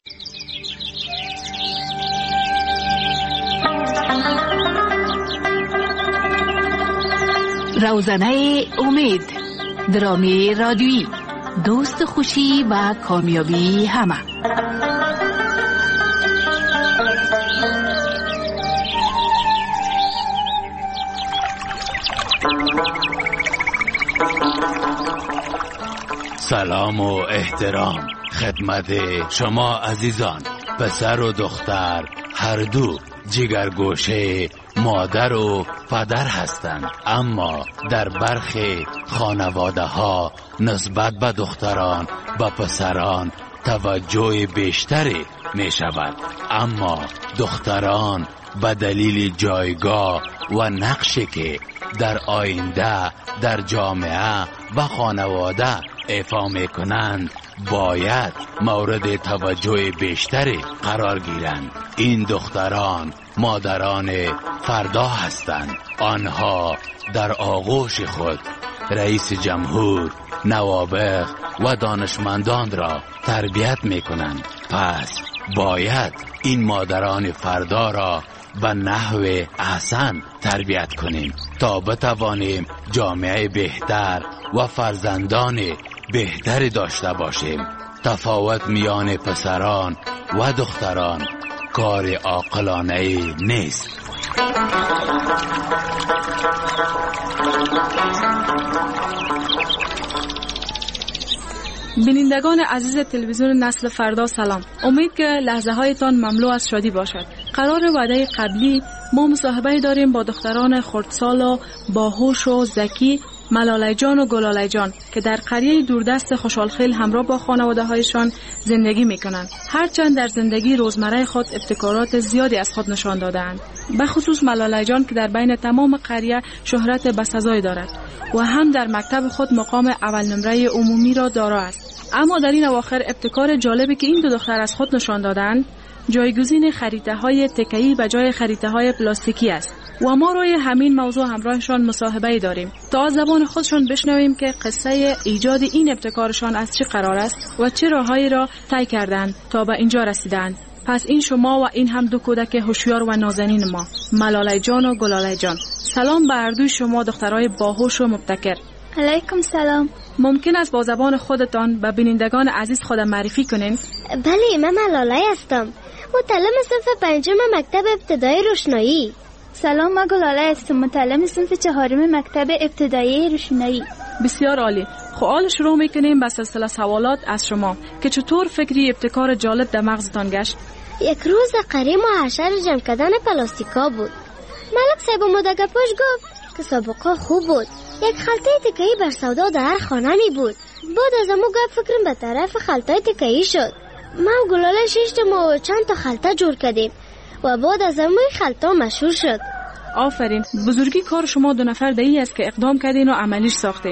روزنه امید، درامی رادیویی، دوست خوشی و کامیابی همه. سلام و احترام خدمت شما عزیزان، پسر و دختر هر دو جگرگوشه مادر و پدر هستند، اما در برخی خانواده ها نسبت به دختران و پسران توجه بیشتری می شود، اما دختران به دلیل جایگاه و نقشی که در آینده در جامعه و خانواده ایفا می کنند باید مورد توجه بیشتری قرار گیرند. این دختران مادران فردا هستند. آنها در آغوش خود رئیس جمهور، نوابغ و دانشمندان را تربیت می کنند. پس باید این مادران فردا را به نحو احسن تربیت کنیم تا بتوانیم جامعه بهتر و فرزندان بهتری داشته باشیم. تفاوت میان پسران و دختران کار عاقلانه نیست. بینندگان عزیز تلویزیون نسل فردا سلام. امید که لحظه هایتان مملو از شادی باشد. قرار وعده قبلی ما مصاحبه داریم با دختران خردسال و باهوش و ذکی ملاله جان و گلاله جان که در قریه دوردست خوشحالخیل همراه با خانواده هایشان زندگی می کنند. هرچند در زندگی روزمره خود ابتکارات زیادی از خود نشان دادند، به خصوص ملاله جان که در بین تمام قریه شهرت بسزایی دارد و هم در مکتب خود مقام اول نمره عمومی را دارا است. اما در این اواخر ابتکار جالبی که این دو دختر از خود نشان دادند جایگزین خریطه های تکه‌ای به جای خریطه های پلاستیکی است و ما روی همین موضوع همراهشان مصاحبه داریم تا از زبان خودشان بشنویم که قصه ایجاد این ابتکارشان از چه قرار است و چه راههایی را طی کردند تا به اینجا رسیدند. پس این شما و این هم دو کودک هوشیار و نازنین ما، ملاله جان و گلاله جان. سلام به هر دوی شما دخترای باهوش و مبتکر. علیکم سلام. ممکن است با زبان خودتان به بینندگان عزیز خود معرفی کنین؟ بله، من ملاله هستم، متعلم صنف پنجم مکتب ابتدایی روشنایی. سلام، من گلاله هستم، متعلم صنف چهارم مکتب ابتدایی روشنایی. بسیار عالی. خب حالا شروع میکنیم به سلسله سوالات از شما که چطور فکری ابتکار جالب در مغزتان گشت؟ یک روز قری محشر جمع کردن پلاستیکا بود. ملک صاحب مدگپاش گفت که سابقه خوب بود. یک خلطه تکه‌ای بر سودا در هر خانه می بود. بعد از امو گپ فکرم به طرف خلطه تکه‌ای شد. ما و گلاله شیشتم و چند تا خلطه جور کردیم و بعد از امو خلطه مشهور شد. آفرین. بزرگی کار شما دو نفر دایی است که اقدام کردین و عملیش ساختین.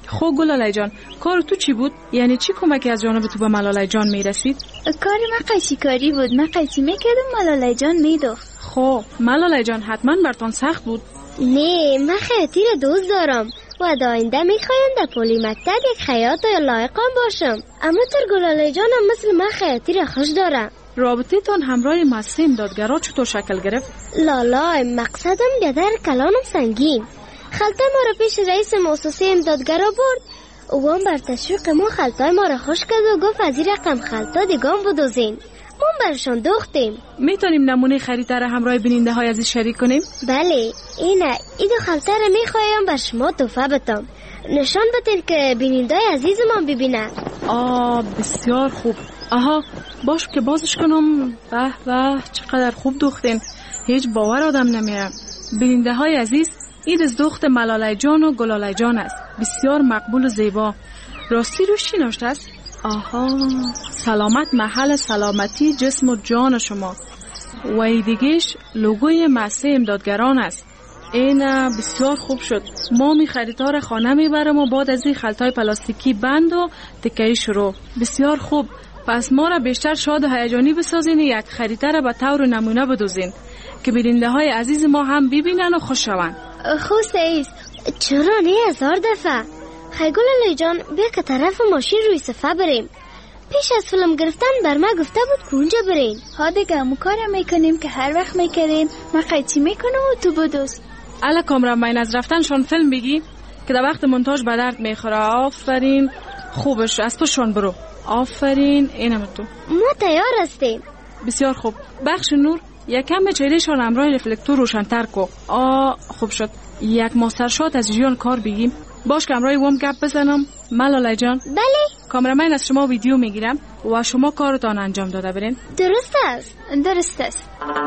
خب گلاله جان، کار تو چی بود؟ یعنی چی کمکی از جانب تو به ملاله جان میرسید؟ کار من قیچی کاری بود. من قیچی میکردم، ملاله جان میدوخت. خب ملاله جان حتما برتان سخت بود. نه، من خیاطی را دوست دارم و در آینده میخوایم در پلی مکتب یک خیاط لایقم باشم. اما تر گلاله جانم مثل من خیاطی را خوش دارم. رابطه تان همراه مؤسسه امدادگرا چطور شکل گرفت؟ لالا، مقصدم بیادر کلانم سنگین. خلطه ما را پیش رئیس مؤسسه امدادگرا برد. او هم بر تشویق ما خلطای ما را خوش کرد و گفت از این رقم خلطا دیگام بدوزین. ما برشان دوختیم. میتونیم نمونه خریده را همراه بیننده های عزیز شریک کنیم؟ بله، اینه. این دو خلطه را میخوایم بر شما تحفه بدم. نشان بدین که بیننده های عزیز ما ببینن. آه بسیار خوب. آها باش که بازش کنم. به به چقدر خوب دوختین. هیچ باور آدم نمیره. بیننده های عزیز، این از دخت ملاله جان و گلاله جان است. بسیار مقبول و زیبا. راستی روش چی نوشته است؟ آها، سلامت محل سلامتی جسم و جان شما. و ای دیگهش لوگوی مؤسسه امدادگران است. این بسیار خوب شد. ما می خریدار خانه می برم و بعد از این خلطای پلاستیکی بند و تکه‌ای شروع. بسیار خوب. پس ما را بیشتر شاد و هیجانی بسازین، یک خریده را به طور نمونه بدوزین که بیننده های عزیز ما هم ببینن و خوش شوند. خوست ایست. چرا نه هزار دفعه. خیگل جان بیا که طرف ماشین روی صفحه بریم. پیش از فیلم گرفتن بر ما گفته بود که اونجا برین. ها دیگه همون کارم میکنیم که هر وقت میکردیم. من قیچی میکنم و تو بدوز. الا کامران مین از رفتنشون فیلم بگی که در وقت مونتاژ به درد میخوره. آفرین، خوبش از تو شون برو. آفرین، اینم تو. ما تیار هستیم. بسیار خوب. بخش نور یکم به چهرهشان همراه رفلکتور روشن‌تر کو. آ خوب شد. یک ماستر شات از جیان کار بگیم. باش که همراه وام گپ بزنم. ملاله جان. بله. کامرامین از شما ویدیو میگیرم و شما کارتان انجام داده برین. درست است. درست است.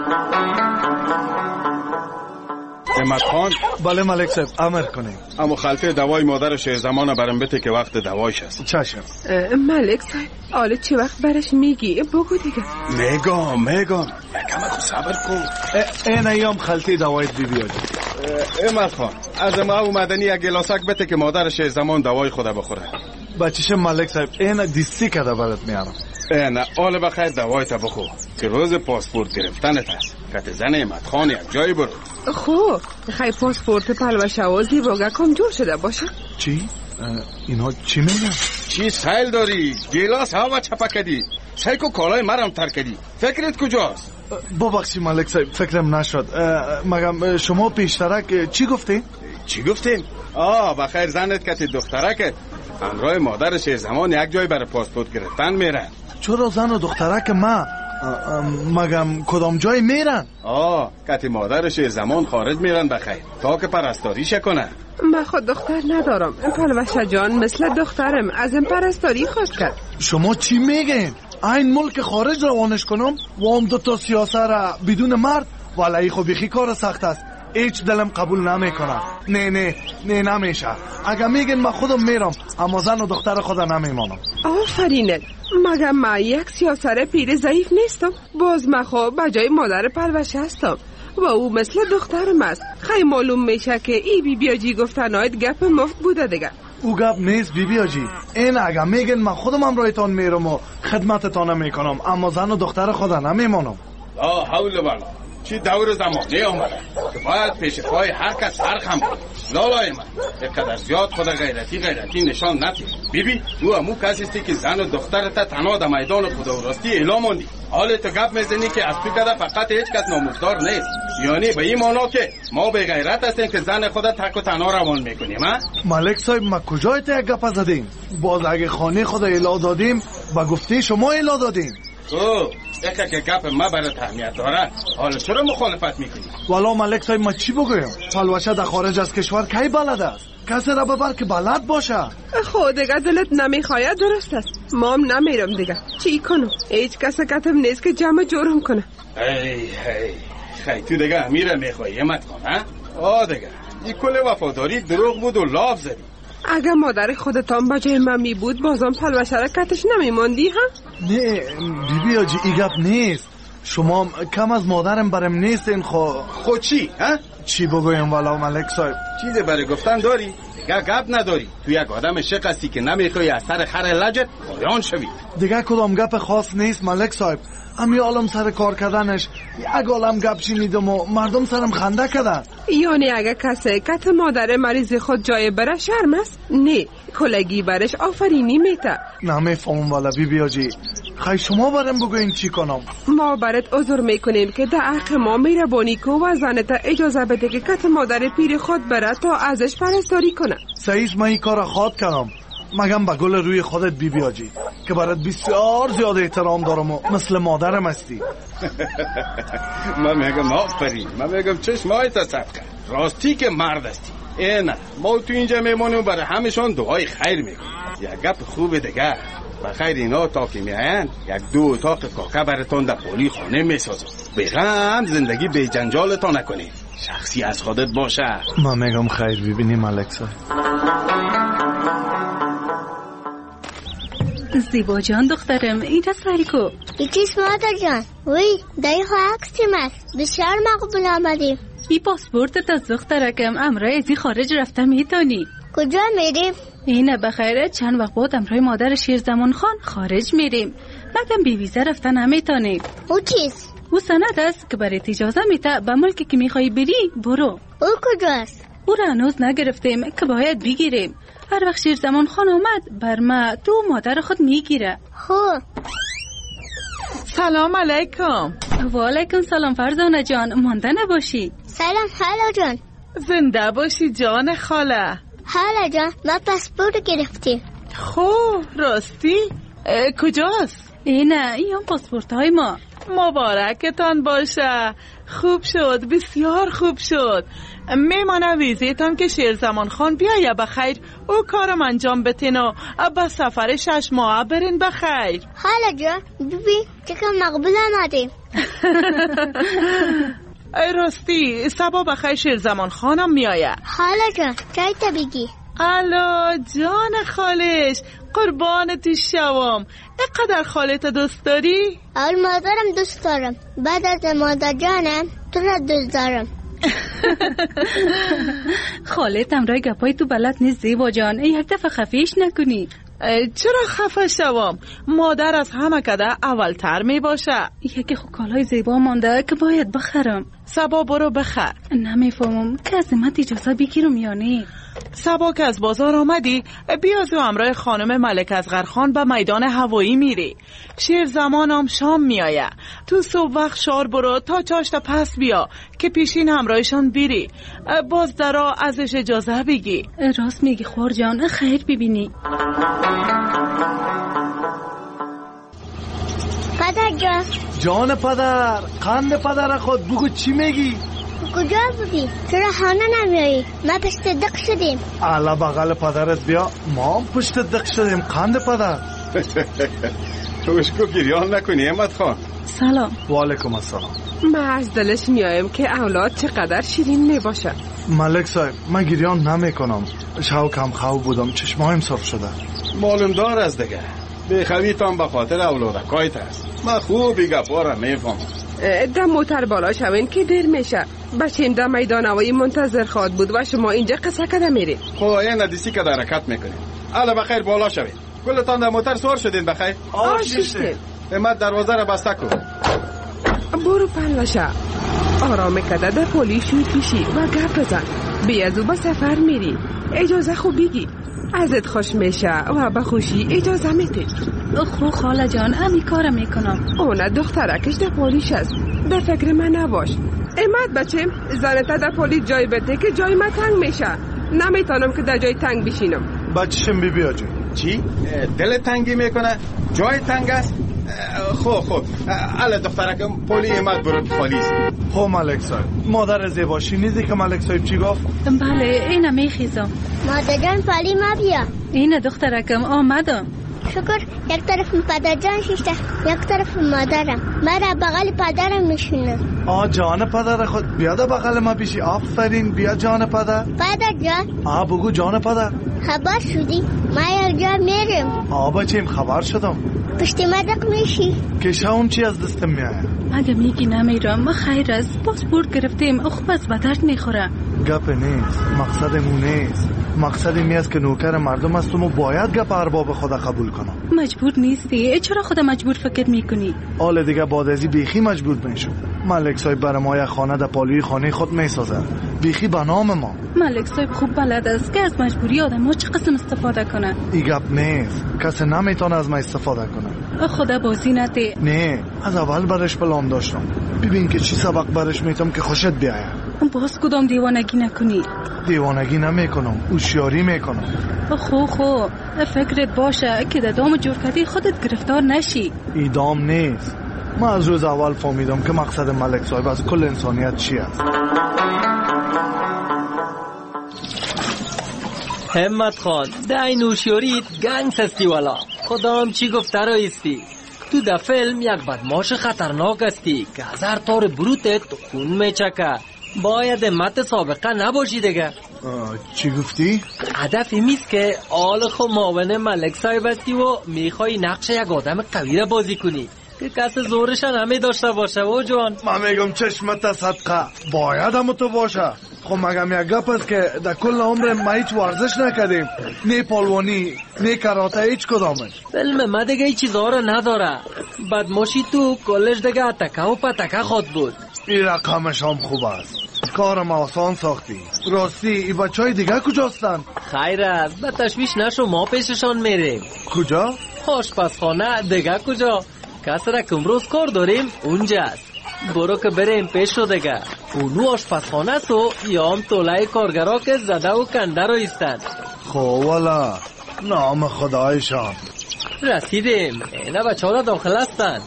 احمد خان. بله ملک صاحب، امر کنیم. اما خلطه دوای مادر شیر زمان برم بده که وقت دوایش است. چشم. ملک صاحب، حالا چه وقت برش میگی؟ بگو دیگه. میگم میگم یکم خود صبر کن. این ایام خلطه دوایت بی بیادی. احمد خان، از ما اومدنی یک گلاسک بده که مادر شیر زمان دوای خود بخوره. بچیش ملک صاحب، این دیستی کده برات میارم. نه، حالا بخیر دوایت بخو که روز پاسپورت گرفتنت است. کت زن احمد خان یک جایی برو. خب خیلی پاسپورت پلوشه و زیباگه کم جور شده باشه. چی؟ اینا چی میگن؟ چی سیل داری؟ گلاس هوا چپا کدی. شیکو کالای مرم تر کدی. فکرت کجاست؟ ببخشی ملک صاحب، فکرم نشد. مگم شما پیشترک چی گفتین؟ چی گفتین؟ آه بخیر زنت کت دخترکت همراه مادر شیر زمان یک جای برای پاسپورت گرفتن میرن. چرا زن و دخترک ما؟ مگم کدام جای میرن؟ آه کتی مادر شیر زمان خارج میرن بخیر تا که پرستاریش کنن. من خود دختر ندارم. پلوشه جان مثل دخترم از این پرستاری خود کرد. شما چی میگین؟ این ملک خارج روانش کنم و هم دو تا سیاسه را بدون مرد؟ ولی خب بیخی کار سخت است. هیچ دلم قبول نمیکنه. نه نه نه نمیشه. اگه میگن من خودم میرم اما زن و دختر خودم نمیمانم. آفرینه. مگه من یک سیاسر پیر ضعیف نیستم. باز من خب بجای مادر پلوشه هستم و او مثل دخترم است. خیلی معلوم میشه که ای بی بی آجی گفتنایت گپ مفت بوده دیگه. او گپ نیست بی بی آجی. این اگه میگن من خودم هم رایتان میرم و خدمتتان میکنم اما زن و دختر خودم نمیمانم. لا حول ولا چی دور زمانه آمده که باید پیش پای هر کس هر خم بود. لالای من اینقدر زیاد خود غیرتی غیرتی نشان ندی. بیبی او همو کسی استی که زن و دخترت تنها در میدان خدا و راستی اعلام موندی. حال تو گپ میزنی که از تو کده فقط هیچ کس ناموزدار نیست. یعنی به این معنا که ما به غیرت هستیم که زن خدا تک و تنها روان میکنیم. ها ملک صاحب ما کجای تا گپ زدیم؟ باز اگه خانه خدا اعلام دادیم با گفته شما اعلام دادیم. او اگه که گپ ما برات اهمیت داره حالا چرا مخالفت میکنی؟ والا ملک صاحب ما چی بگویم؟ پلوشه در خارج از کشور کی بلد است؟ کسی را ببر که بلد باشه. خود دیگه دلت نمیخواید درست است. ما هم نمیرم دیگه. چی کنم؟ هیچ کس کتم نیست که جمع جورم کنه. ای ای خیلی تو دیگه میره میخوایی امت کن ها؟ آه دیگه این کل وفاداری دروغ بود و لاف زدی. اگه مادر خودتان با جای من می بود بازم پلوشه را کتش نمیماندی ها؟ نه بی بی آجی ای گپ نیست. شما کم از مادرم برم نیستین. خو خود چی ها؟ چی بگویم والا ملک صاحب؟ چیزی برای گفتن داری؟ دیگه گپ نداری. تو یک آدم شق هستی که نمیخوای از سر خر لجت پایان شوی. دیگه کدام گپ خاص نیست ملک صاحب. امی عالم سر کار کردنش یک عالم گپ شنیدم و مردم سرم خنده کردن. یعنی اگه کسی کت مادر مریض خود جای بره شرم است؟ نه، کلگی برش آفرینی میته. نمیفهمم والا بی بی آجی. خیلی شما برم بگوین چی کنم؟ ما برات عذر میکنیم که در حق ما میربانی کو و زنت اجازه بده که کت مادر پیر خود بره تا ازش پرستاری کنه. سعیس من این کار خواد کردم. مگم با گل روی خودت بی بی آجی که برات بسیار زیاد احترام دارم و مثل مادرم هستی. من میگم آفرین. من میگم چشمایت صدقه. راستی که مرد هستی. اینه ما تو اینجا میمونیم برای همشون دعای خیر میکنیم. یک گپ خوب دیگه بخیر اینا تا که میاین یک دو اتاق کاکا براتون در پولی خانه میسازم. بغم زندگی به جنجالتان نکنید. شخصی از خودت باشه. من میگم خیر ببینی ملک صاحب. زیبا جان دخترم اینجا سری کو. بیچیز مادر جان. وی دایی خواه اکسیم است. بسیار مقبول آمدیم. ای پاسپورتت از دخترکم امرای ازی خارج رفته میتونی. کجا میریم؟ اینه بخیره چند وقت بعد امرای مادر شیرزمان خان خارج میریم. مگم بی ویزا رفته نمیتونی. او چیز؟ او سند است که برای اجازه میته به ملکی که میخوای بری برو. او کجاست؟ او را هنوز نگرفتیم که باید بگیریم. هر وقت شیرزمان خان اومد بر ما تو مادر خود میگیره. خوب. سلام علیکم. و علیکم سلام فرزانه جان. مانده نباشی. سلام خاله جان. زنده باشی جان خاله. خاله جان ما پاسپورت گرفتیم. خوب راستی؟ کجاست؟ اینه این هم پاسپورت های ما. مبارکتان باشه. خوب شد بسیار خوب شد. میمانه ویزیتان که شیرزمان خان بیایه بخیر او کارم انجام بتین و با سفر شش ماه برین بخیر. خاله جان ببین چکم مقبول آمدیم. راستی سبا بخیر شیرزمان خانم میایه. خاله جان چای تا بگی. الا جان خالش قربانت شوم. اقدر خالت دوست داری؟ اول مادرم دوست دارم بعد از مادر جانم تو را دوست دارم. خالت امرای گپای تو بلد نیست زیبا جان. یک دفعه خفیش نکنی. چرا خفه شوم؟ مادر از همه کده اولتر می باشه. یکی خو کالای زیبا مانده که باید بخرم. سبا برو بخر. نمیفهمم که از من اجازه بگیرم یا نه. سبا که از بازار آمدی بیا تو همراه خانم ملک اصغر خان به میدان هوایی میری. شیر زمانم شام میایه. تو صبح وقت شار برو تا چاشت پس بیا که پیشین همراهشان بیری. باز درا ازش اجازه بگی. راست میگی خور جان. خیر ببینی. پدر جان. جان پدر قند پدر خود بگو چی میگی؟ کجا بودی؟ چرا خانه نمیایی؟ ما پشت دق شدیم. علا بغل پدرت بیا. ما پشت دق شدیم قند پدر. توشکو گریان نکنی احمد خان. سلام. و علیکم السلام. ما از دلش میایم که اولاد چقدر شیرین میباشه. ملک صاحب من گریان نمی کنم. شاو کم خو بودم چشمایم صاف شده. معلوم دار از دیگه بخویتان به خاطر اولادکایت است. من خوبی گپا را میفهم. در موتر بالا شوین که دیر میشه. بچیم در میدان هوایی منتظر خواد بود و شما اینجا قصه کده میرید. خب این ندیسی که در حرکت میکنید. الا بخیر بالا شوین. کلتان در موتر سوار شدین بخیر؟ آشیشتیم. امت دروازه را بسته کن. برو پلوشه. آرام کده در پولی شوی پیشی و گپ بزن. بیازو با سفر میری. اجازه خوب بگی. ازت خوش میشه و به خوشی اجازه میده. خو خاله جان امی کارم میکنم. اونه دخترکش در پولیش است. در فکر من نباش. امت بچیم زنتا در پولی جای بده که جای من تنگ میشه. نمیتونم که در جای تنگ بشینم. بچشم بی بیا جو. چی؟ دل تنگی میکنه؟ جای تنگ است؟ خب خب اله دخترکم پولی امت برو پولیس. خب ملک صاحب مادر زیبا شنیدی که ملک صاحب چی گفت؟ بله اینه میخیزم. مادر جان پولی ما بیا. اینه دخترکم آمدم. شکر یک طرف پدر جان شیشته یک طرف مادرم. من را بغل پدرم میشونه. آه جان پدر خود بیاد بغل ما پیشی. آفرین بیا جان پدر. پدر جان. آه بگو جان پدر. خبر شدی؟ ما یک جا میرم. آه بچیم خبر شدم. پشت مدق میشی؟ کشه اون چی از دستم میآید؟ مگه میگی نمیرم؟ ما خیر از پاسپورت گرفتیم. اخ بس به درد میخوره. گپ نیست، مقصدمون نیست. مقصد این است که نوکر مردم هستم و باید گپ ارباب خدا قبول کنم. مجبور نیستی؟ چرا خدا مجبور فکر میکنی؟ حال دیگه بعد ازی بیخی مجبور میشم. ملک صاحب برای ما یک خانه در پالوی خانه خود میسازه، بیخی به نام ما. ملک صاحب خوب بلد است که از مجبوری آدم ها چه قسم استفاده کنه. ای گپ نیست، کسی نمیتونه از ما استفاده کنه. خدا بازی نده. نه، از اول برش پلان داشتم. ببین که چی سبق برش میتم که خوشت بیاید. باز کدام دیوانگی نکنی؟ دیوانگی نمیکنم، هوشیاری میکنم. خو خو فکرت باشه که در دام جور کردی خودت گرفتار نشی. ای دام نیست. من از روز اول فهمیدم که مقصد ملک صاحب از کل انسانیت چی است. همت خان دای نوشیاریت گنگ سستی والا. خدام چی گفته رایستی؟ تو در فیلم یک بدماش خطرناک استی که هزار طور بروتت خون میچکه. باید همت سابقه نباشی دیگه. چی گفتی؟ هدف میست که آل خو معاون ملک صاحب هستی و میخوای نقش یک آدم قوی را بازی کنی که کس زورش نمی داشته باشه و جوان. من میگم چشمت صدقه باید هم تو باشه. خب مگم یک گپ است که در کل عمر ما هیچ ورزش نکردیم، نه پالوانی نه کراته، هیچ کدامش. فیلم ما دیگه هیچ چیزا را نداره. بدماشی تو کلش دیگه اتکه و پتکه خود بود. این رقمش هم خوب است. کارم آسان ساختی. راستی ای بچه های دیگه کجاستن؟ خیر است، به تشویش نشو، ما پیششان میریم. کجا؟ آشپزخانه. دیگه کجا؟ کس را که امروز کار داریم اونجاست. برو که بریم پیش رو دیگه. اونو آشپزخانه است و یا هم طولای کارگرها که زده و کنده رو ایستن. خب والا نام خدایشان. رسیدیم. اینا بچه ها را داخل هستن.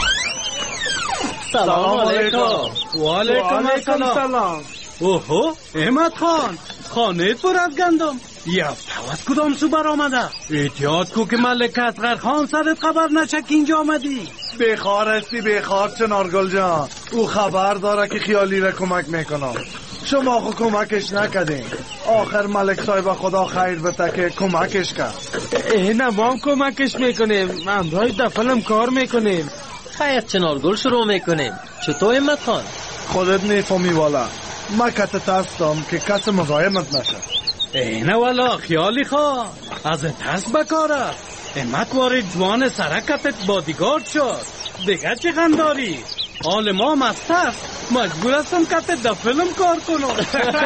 سلام علیکم. و علیکم السلام. اوهو احمد خان، خانه پر از گندم. یفته از کدام سو بر آمده؟ احتیاط کو که ملک اصغر خان سرت خبر نشه که اینجا آمدی. بخار هستی بخار چنارگل جان. او خبر داره که خیالی را کمک میکنم. شما خو کمکش نکدین. آخر ملک صاحب خدا خیر بده که کمکش کرد. اینا ما هم کمکش میکنیم. امروز در فیلم کار میکنیم. خیر چنارگل شروع میکنیم. چطور احمد خان؟ خودت نیفهمی والا. ما کتت هستم که کس مزاحمت نشه. اینا والا خیالی خواه از ترس بکاره. احمد وارد جوان سرکتت بادیگارد شد. دیگه چی خنداری؟ حال ما مست است. مجبور هستم کتت در فیلم کار کنم.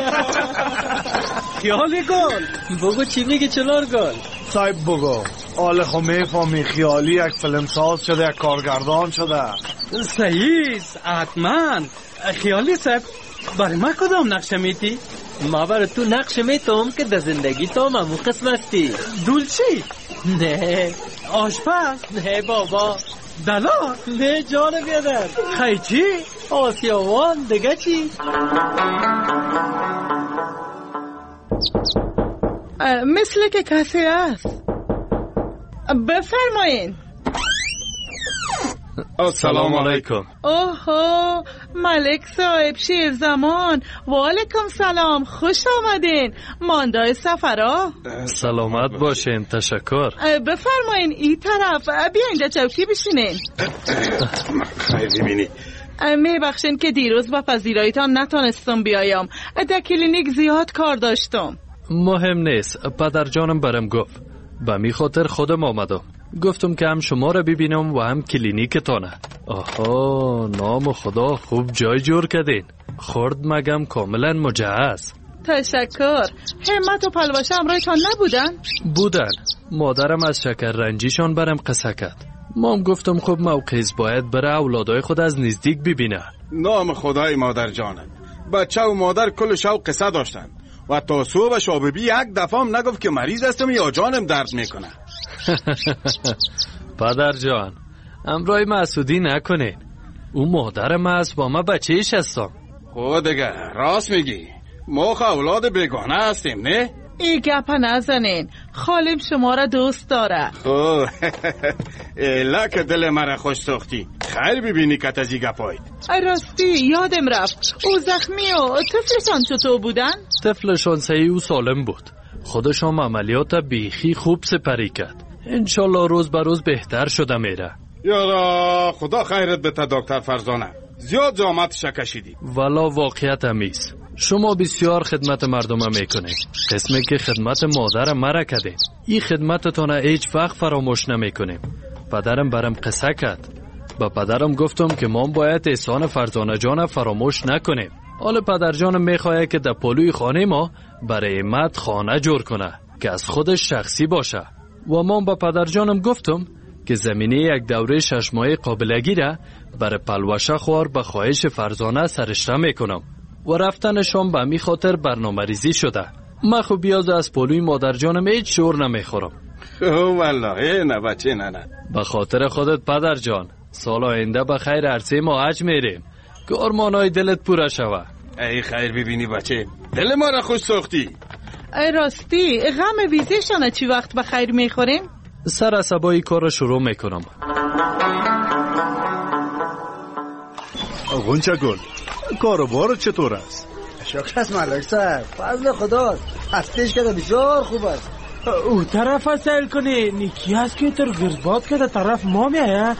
خیالی گل بگو چی میگی چنارگل؟ صاحب بگو. حال خو میفهمی خیالی یک فیلم ساز شده، یک کارگردان شده. صحیح حتما. خیالی صاحب برای ما کدام نقشه میتی؟ ما برای تو نقشه میتم که در زندگی تو همون قسم هستی. دولچی؟ نه. آشپز؟ نه بابا. دلار؟ نه جان بیادر. خیچی؟ آسیاوان. دیگه چی؟ مثل که کسی است. بفرمایین. السلام علیکم. اوهو ملک صاحب شیر زمان. و علیکم سلام، خوش آمدین. ماندای سفرا. سلامت باشین. تشکر. بفرمایین این طرف. بیا اینجا چوکی بشینین. خیلی ببینی میبخشین که دیروز با پذیراییتان نتونستم بیایم. در کلینیک زیاد کار داشتم. مهم نیست. پدر جانم برم گفت به می خاطر خودم آمدم. گفتم که هم شما را ببینم و هم کلینیکتانه. آها نام خدا خوب جای جور کردین. خورد مگم کاملا مجهز. تشکر. همت و پلوشه همراهتان نبودن؟ بودن. مادرم از شکر رنجیشان برم قصه کرد. مام گفتم خب موقعیز باید بره اولادای خود از نزدیک ببینه. نام خدای مادر جانم. بچه و مادر کل شب قصه داشتن و تا صبح شاببی یک دفعه هم نگفت که مریض هستم یا جانم درد میکنه. پدر جان امرای مسعودی نکنین. او مادرم است با ما بچهش هستم. خود دیگه راست میگی. ما خو اولاد بیگانه هستیم نه؟ این گپ نزنین، خالم شما را دوست داره. اوه ایلا که دل مرا خوش ساختی. خیر ببینی که تازی گپایید. راستی یادم رفت، او زخمی و طفلشان چطور بودن؟ طفلشان صحیح و سالم بود. خودشان عملیات بیخی خوب سپری کرد. انشالله روز به روز بهتر شده میره. یارا خدا خیرت بده دکتر فرزانه، زیاد زحمتش کشیدی. والا واقعیت همیست. شما بسیار خدمت مردم میکنید. قسمی که خدمت مادر مرا کردید. این خدمتتان هیچ وقت فراموش نمیکنیم. پدرم برام قصه کرد. با پدرم گفتم که ما باید احسان فرزانه جان فراموش نکنیم. حالا پدر جانم میخواه که در پلوی خانه ما برای مد خانه جور کنه که از خودش شخصی باشه. و ما با پدر جانم گفتم که زمینه یک دوره شش ماهه قابلگی را برای پلوشه خوار به خواهش فرزانه سرشته میکنم و رفتنشان به می خاطر برنامه ریزی شده. من خب بیاز از پلوی مادر جانم هیچ شور نمیخورم. والله نه بچه نه نه. به خاطر خودت پدر جان، سال آینده به خیر عرصه ما حج میریم که ارمانای دلت پوره شوه. ای خیر ببینی بچه، دل ما را خوش ساختی. ای راستی غم ویزشانه چی وقت به خیر میخوریم؟ سر عصبایی کار را شروع میکنم. غنچه گل، کاروبار چطور است؟ شکر است ملک صاحب، فضل خداست. هستیش که بسیار خوب است. او طرف سیل کنی نیکی است که تر گردباد که در طرف ما میایه.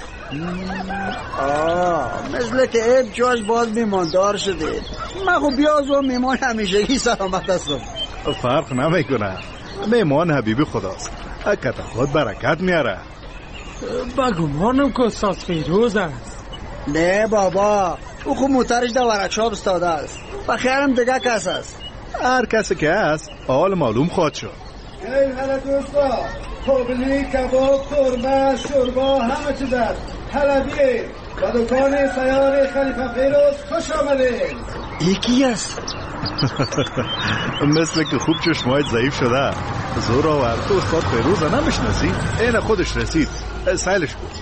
آه مثل که ایب چوش باز میماندار شده. من خب بیاز و میمان همیشگی سلامت هستم. فرق نمیکنه، میمان حبیب خداست. اکتا خود برکت میاره. بگمانم که استاد فیروز است. نه بابا، او خب موترش در ورکشاپ استاده است. بخیرم دیگه کس است. هر کسی که است حال معلوم خواهد شد. ای هلا دوستا، کوبلی، کباب، قرمه، شوربا، همه چیز است. حلبی و دکان سیار خلیفه فیروز خوش آمدید. یکی است. مثل که خوب چشمایت ضعیف شده. زور آورد تو استاد فیروز نمیشناسی؟ این خودش رسید. سیلش بود.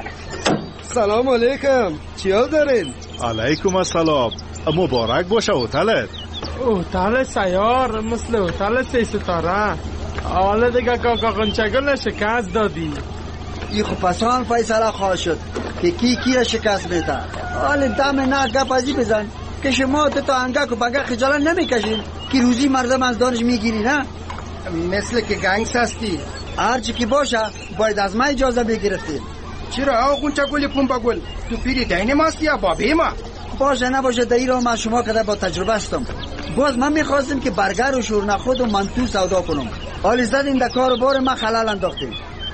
سلام علیکم، چیا دارین؟ علیکم السلام، مبارک باشه هتلت. هتل سیار مثل هتل سه ستاره. حالا دیگه کاکا غنچگل شکست دادی. ای خب پسان فیصله خواه شد که کی کی را شکست میده. حالا دم نه گپ ازی بزن که شما دو تا انگک و بگه خجالت نمیکشین که روزی مردم از دانش میگیری. نه مثل که گنگس هستی. هرچی که باشه باید از ما اجازه بگیرفتین. چرا آقا غنچگل پنبه گل، تو پیری دین ماستی یا بابی ما؟ باشه نباشه دایی را من شما کده با تجربه هستم. باز من میخواستم که برگر و شورنخود و منتو سودا کنم. حالی زدین در کار بار من خلال انداختیم.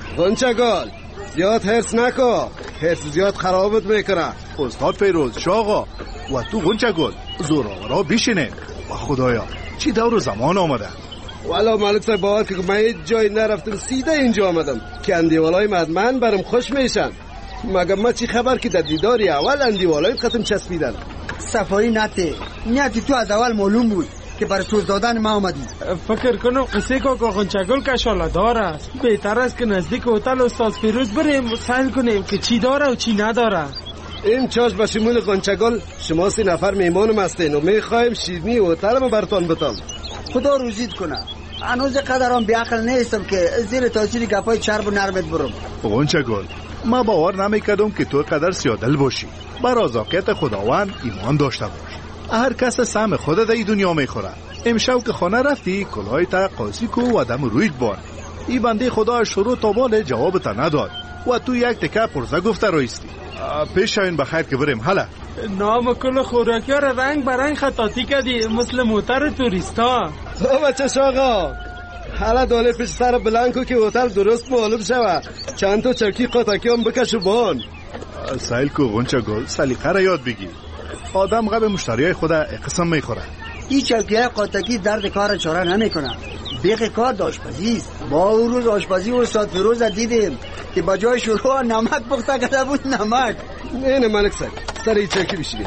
غنچگل زیاد حرص نکن، حرص زیاد خرابت میکنه. استاد فیروز شاقا و تو غنچگل زورآورا بیشینه. و خدایا چی دور زمان آمده. والا مالک صاحب باور که من هیچ جای نرفتم، سیده اینجا آمدم که اندیوالای مدمن برم خوش میشن. مگه ما چی خبر که در دیداری اول اندیوالای ختم چسبیدن. صفایی نته نیتی تو از اول معلوم بود که برای سوز دادن ما آمدی. فکر کنم قصه که غنچگل کشاله دار است. بهتر است که نزدیک هتل استاد فیروز بریم سیل کنیم که چی داره و چی نداره. این چاش به شمول غنچگل شما سی نفر میمانم هستین و میخوایم شیرنی هتل ما براتون بتام. خدا روزید کنه. هنوز قدرم بیعقل نیستم که زیر تاثیر گپای چرب و نرمت برم. غنچگل ما باور نمیکردم که تو قدر سیادل باشی. بر رضاقت خداوند ایمان داشته باش. هر کس سهم خود در دنیا میخوره. امشب که خانه رفتی کلاه تا قاسی کو و دم رویت بار. این بنده خدا شروع تا بال جواب تا نداد و تو یک تکه پرزه گفته رایستی. پیش شاین بخیر که بریم. حالا نام کل خوراکی ها را رنگ برنگ خطاطی کردی مثل موتر توریستا. تو بچه شاقا حالا دوله پیش سر بلنکو که هتل درست معلوم شوه. چند تا چرکی قطعی هم بکشو بان. سایل کو غنچگل سلیقه را یاد بگیر. آدم غب مشتریای خود قسم میخوره. این چرکیه قاطکی درد کار چاره نمیکنه. بیخ کار آشپزی است. ما اون روز آشپزی و استاد فیروز دیدیم که با جای شروع نمک پخته کرده بود. نمک نه نه ملک صاحب سر این چرکی بشیدیم.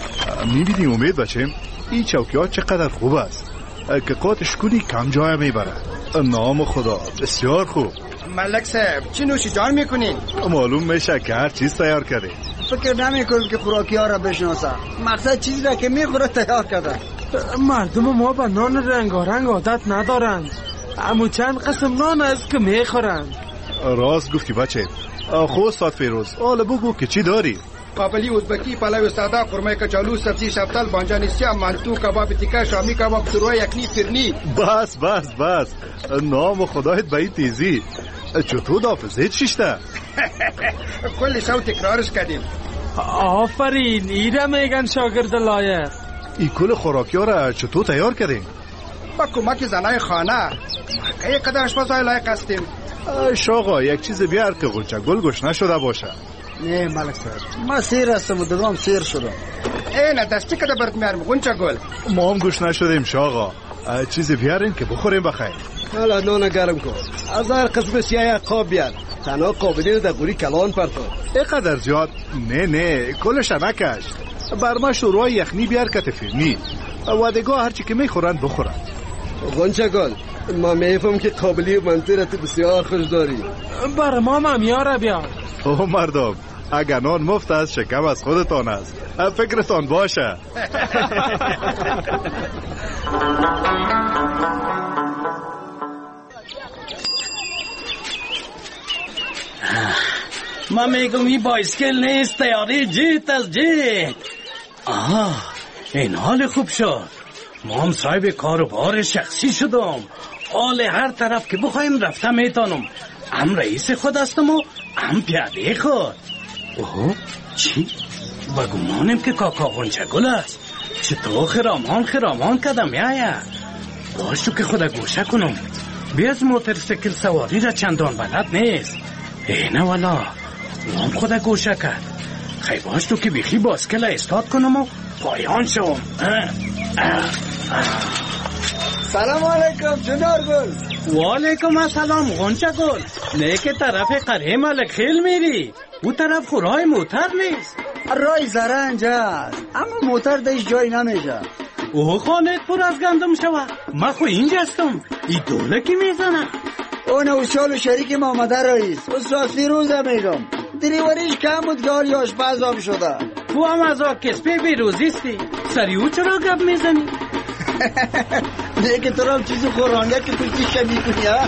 میبینی امید بچیم این چوکی ها چقدر خوب است که قاطش کنی کم جای میبره. نام خدا بسیار خوب. ملک صاحب چی نوشی جان میکنین؟ معلوم میشه که هر چیز تیار کرده. فکر نمیکنم که خوراکی ها را بشناسه. مقصد چیزی را که میخوره تیار کرده. مردم ما به نان رنگارنگ عادت ندارند. اما چند قسم نان است که میخورم. راست گفتی بچه. خب استاد فیروز حالا بگو که چی داری؟ قابلی، ازبکی، پلو ساده، قرمه کچالو، سبزی شفتل، بانجان سیاه، مانتو، کباب تیکه، شامی کباب، سروه یکنی، فرنی. بس بس بس نام خدایت به این تیزی. چطور دافزه چیشته؟ کل شو تکرارش کردیم. آفرین، ایره میگن شاگرد لایق. این کل خوراکی ها را چطور تیار کردیم؟ با کمک زنای خانه. که قدر اشپزهای لایق هستیم. شاقا یک چیز بیار که غنچه گل گوش نشده باشه. نه ملک صاحب، ما سیر هستم و دگام سیر شدم. اینه دستی که برد میارم غنچه گل. ما هم گوش نشدیم شاقا. چیزی بیارین که بخوریم بخیر. حالا نان گرم کن. از هر قسمش یک قاب بیار. تنها قابلی در قوری کلان پرتون. اینقدر زیاد؟ نه نه کلش نکش. برما شروع یخنی بیار که تفیرنی. وادگاه هرچی که میخورند بخورند. غنچه گل، ما میفهم که قابلی و منطقت بسیار خوش داری. بر ما ممیاره بیار. اوه مردم، اگر نان مفت است شکم از خودتان است. فکرتان باشه. ما میگم این بایسکل نیست، تیاری جیت از جیت. آه این حال خوب شد. ما هم صاحب کاروبار شخصی شدم. حال هر طرف که بخوایم رفته میتانم. ام رئیس خود هستم و ام پیاده خود. اوه چی؟ با گمانم که کاکا غنچه گل است. چطور خرامان خرامان کدم میاید. باشو که خدا گوشه کنم. بیاز موترسیکل سواری را چندان بلد نیست. اینه والا هم خدا گوشه کرد. خیلی باش تو که بیخی باسکل استاد کنم و پایان شوم. سلام علیکم جنار گل. و علیکم السلام غنچه گل. نه که طرف قریه ملک خیل میری. او طرف خورای موتر نیست. رای زرنج است اما موتر دایش جای نمیشه. اوه خانت پر از گندم شود. ما خو اینجا هستم. ای دوله که میزنه. اون اوشال و شریک ما آمده رئیس استاد فیروزه میگم. دریوریش کم بود که حالی آشپز آب شده. تو هم از آب کسبه بیروزیستی. سری او چرا گپ میزنی؟ نه که تو را هم چیزی خورانگه که تو چیشه میکنی ها.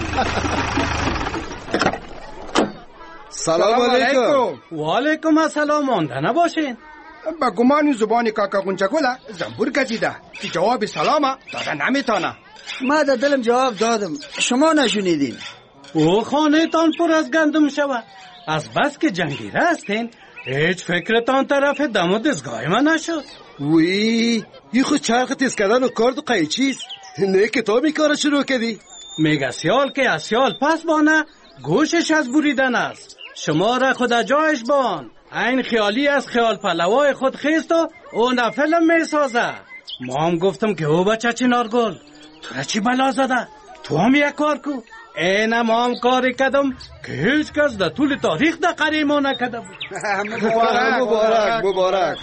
سلام علیکم. و علیکم السلام. مانده نباشین. با گمان زبان کاکا غنچه گله زنبور گزیده که جواب سلامه داده نمیتانه. ما در دلم جواب دادم شما نشونیدین. او خانه تان پر از گندم شود. از بس که جنگیره هستین هیچ فکرتان طرف دم و دستگاه من نشد. وی این خود چرخ تیز کردن و کارد و قیچیست. نه که تو می کار شروع کردی. میگه سیال که از سیال پس بانه گوشش از بریدن است. شما را خدا جایش بان. این خیالی از خیال پلوای خود خیست و اون فیلم می سازه. ما هم گفتم که او بچه چنار گل تو را چی بلا زده. تو هم یک کار کو. این ما هم کاری کدم که هیچ کس در طول تاریخ در قریه ما نکده بود. مبارک مبارک مبارک.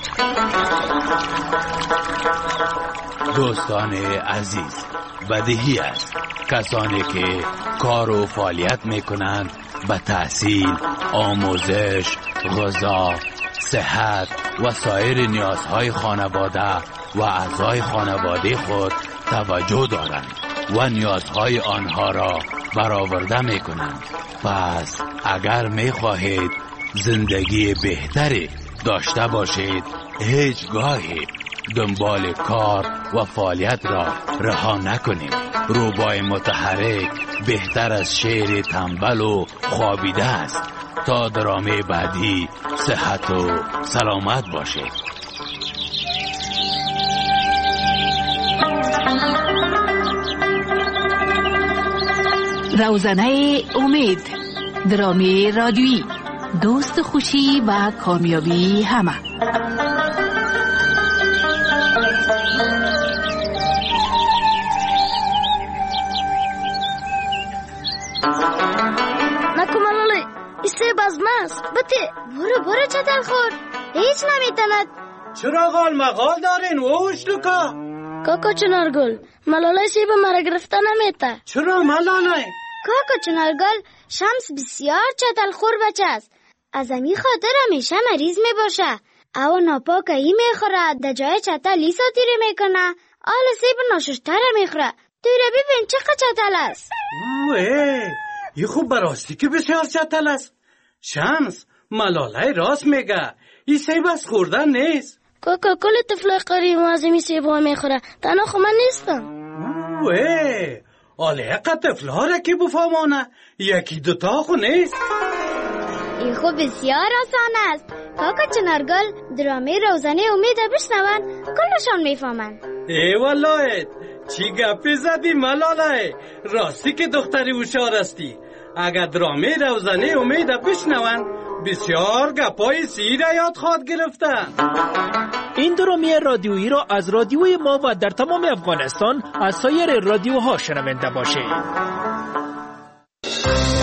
دوستان عزیز، بدیهی است کسانی که کار و فعالیت میکنند به تحصیل، آموزش، غذا، صحت و سایر نیازهای خانواده و اعضای خانواده خود توجه دارند و نیازهای آنها را برآورده میکنند. پس اگر میخواهید زندگی بهتری داشته باشید هیچگاهی دنبال کار و فعالیت را رها نکنید. روبای متحرک بهتر از شعر تنبل و خوابیده است. تا درامه بعدی صحت و سلامت باشید. روزنه امید، درامه رادیویی، دوست خوشی و کامیابی همه. نکمالالی ایسته بازماست بطه برو برو چطل خور هیچ نمیتند. چرا غال مغال دارین ووش لکا؟ کاکا چنارگل ملاله سیب مرا گرفته نمیته. چرا ملاله؟ کاکا چنارگل شمس بسیار چطل خور بچه است. از امی خاطر همیشه مریض می باشه. او ناپاکه ای میخوره در جای چطل لی ساتیری میکنه. آل سیب ناششتره میخوره. دوره ببین چقدر چتل است. اوه این خوب براستی که بسیار چتل است. شمس ملاله راست میگه، این سیب از خوردن نیست. کاکا کل طفل قریب معظمی سیب ها میخوره، تنها خو من نیستم. اوه آلیقه طفل ها را که بفهمانه، یکی دوتا خو نیست. این خو بسیار آسان است. کاکا چنارگل درامه روزانه امید بشنون کلشان میفهمن. ای والله چی گپی زدی ملاله، راستی که دختری هوشیار استی. اگر درامه روزانه امید بشنون بسیار گپای سیر یاد خواد گرفتن. این درامه رادیویی را از رادیوی ما و در تمام افغانستان از سایر رادیوها شنونده باشید.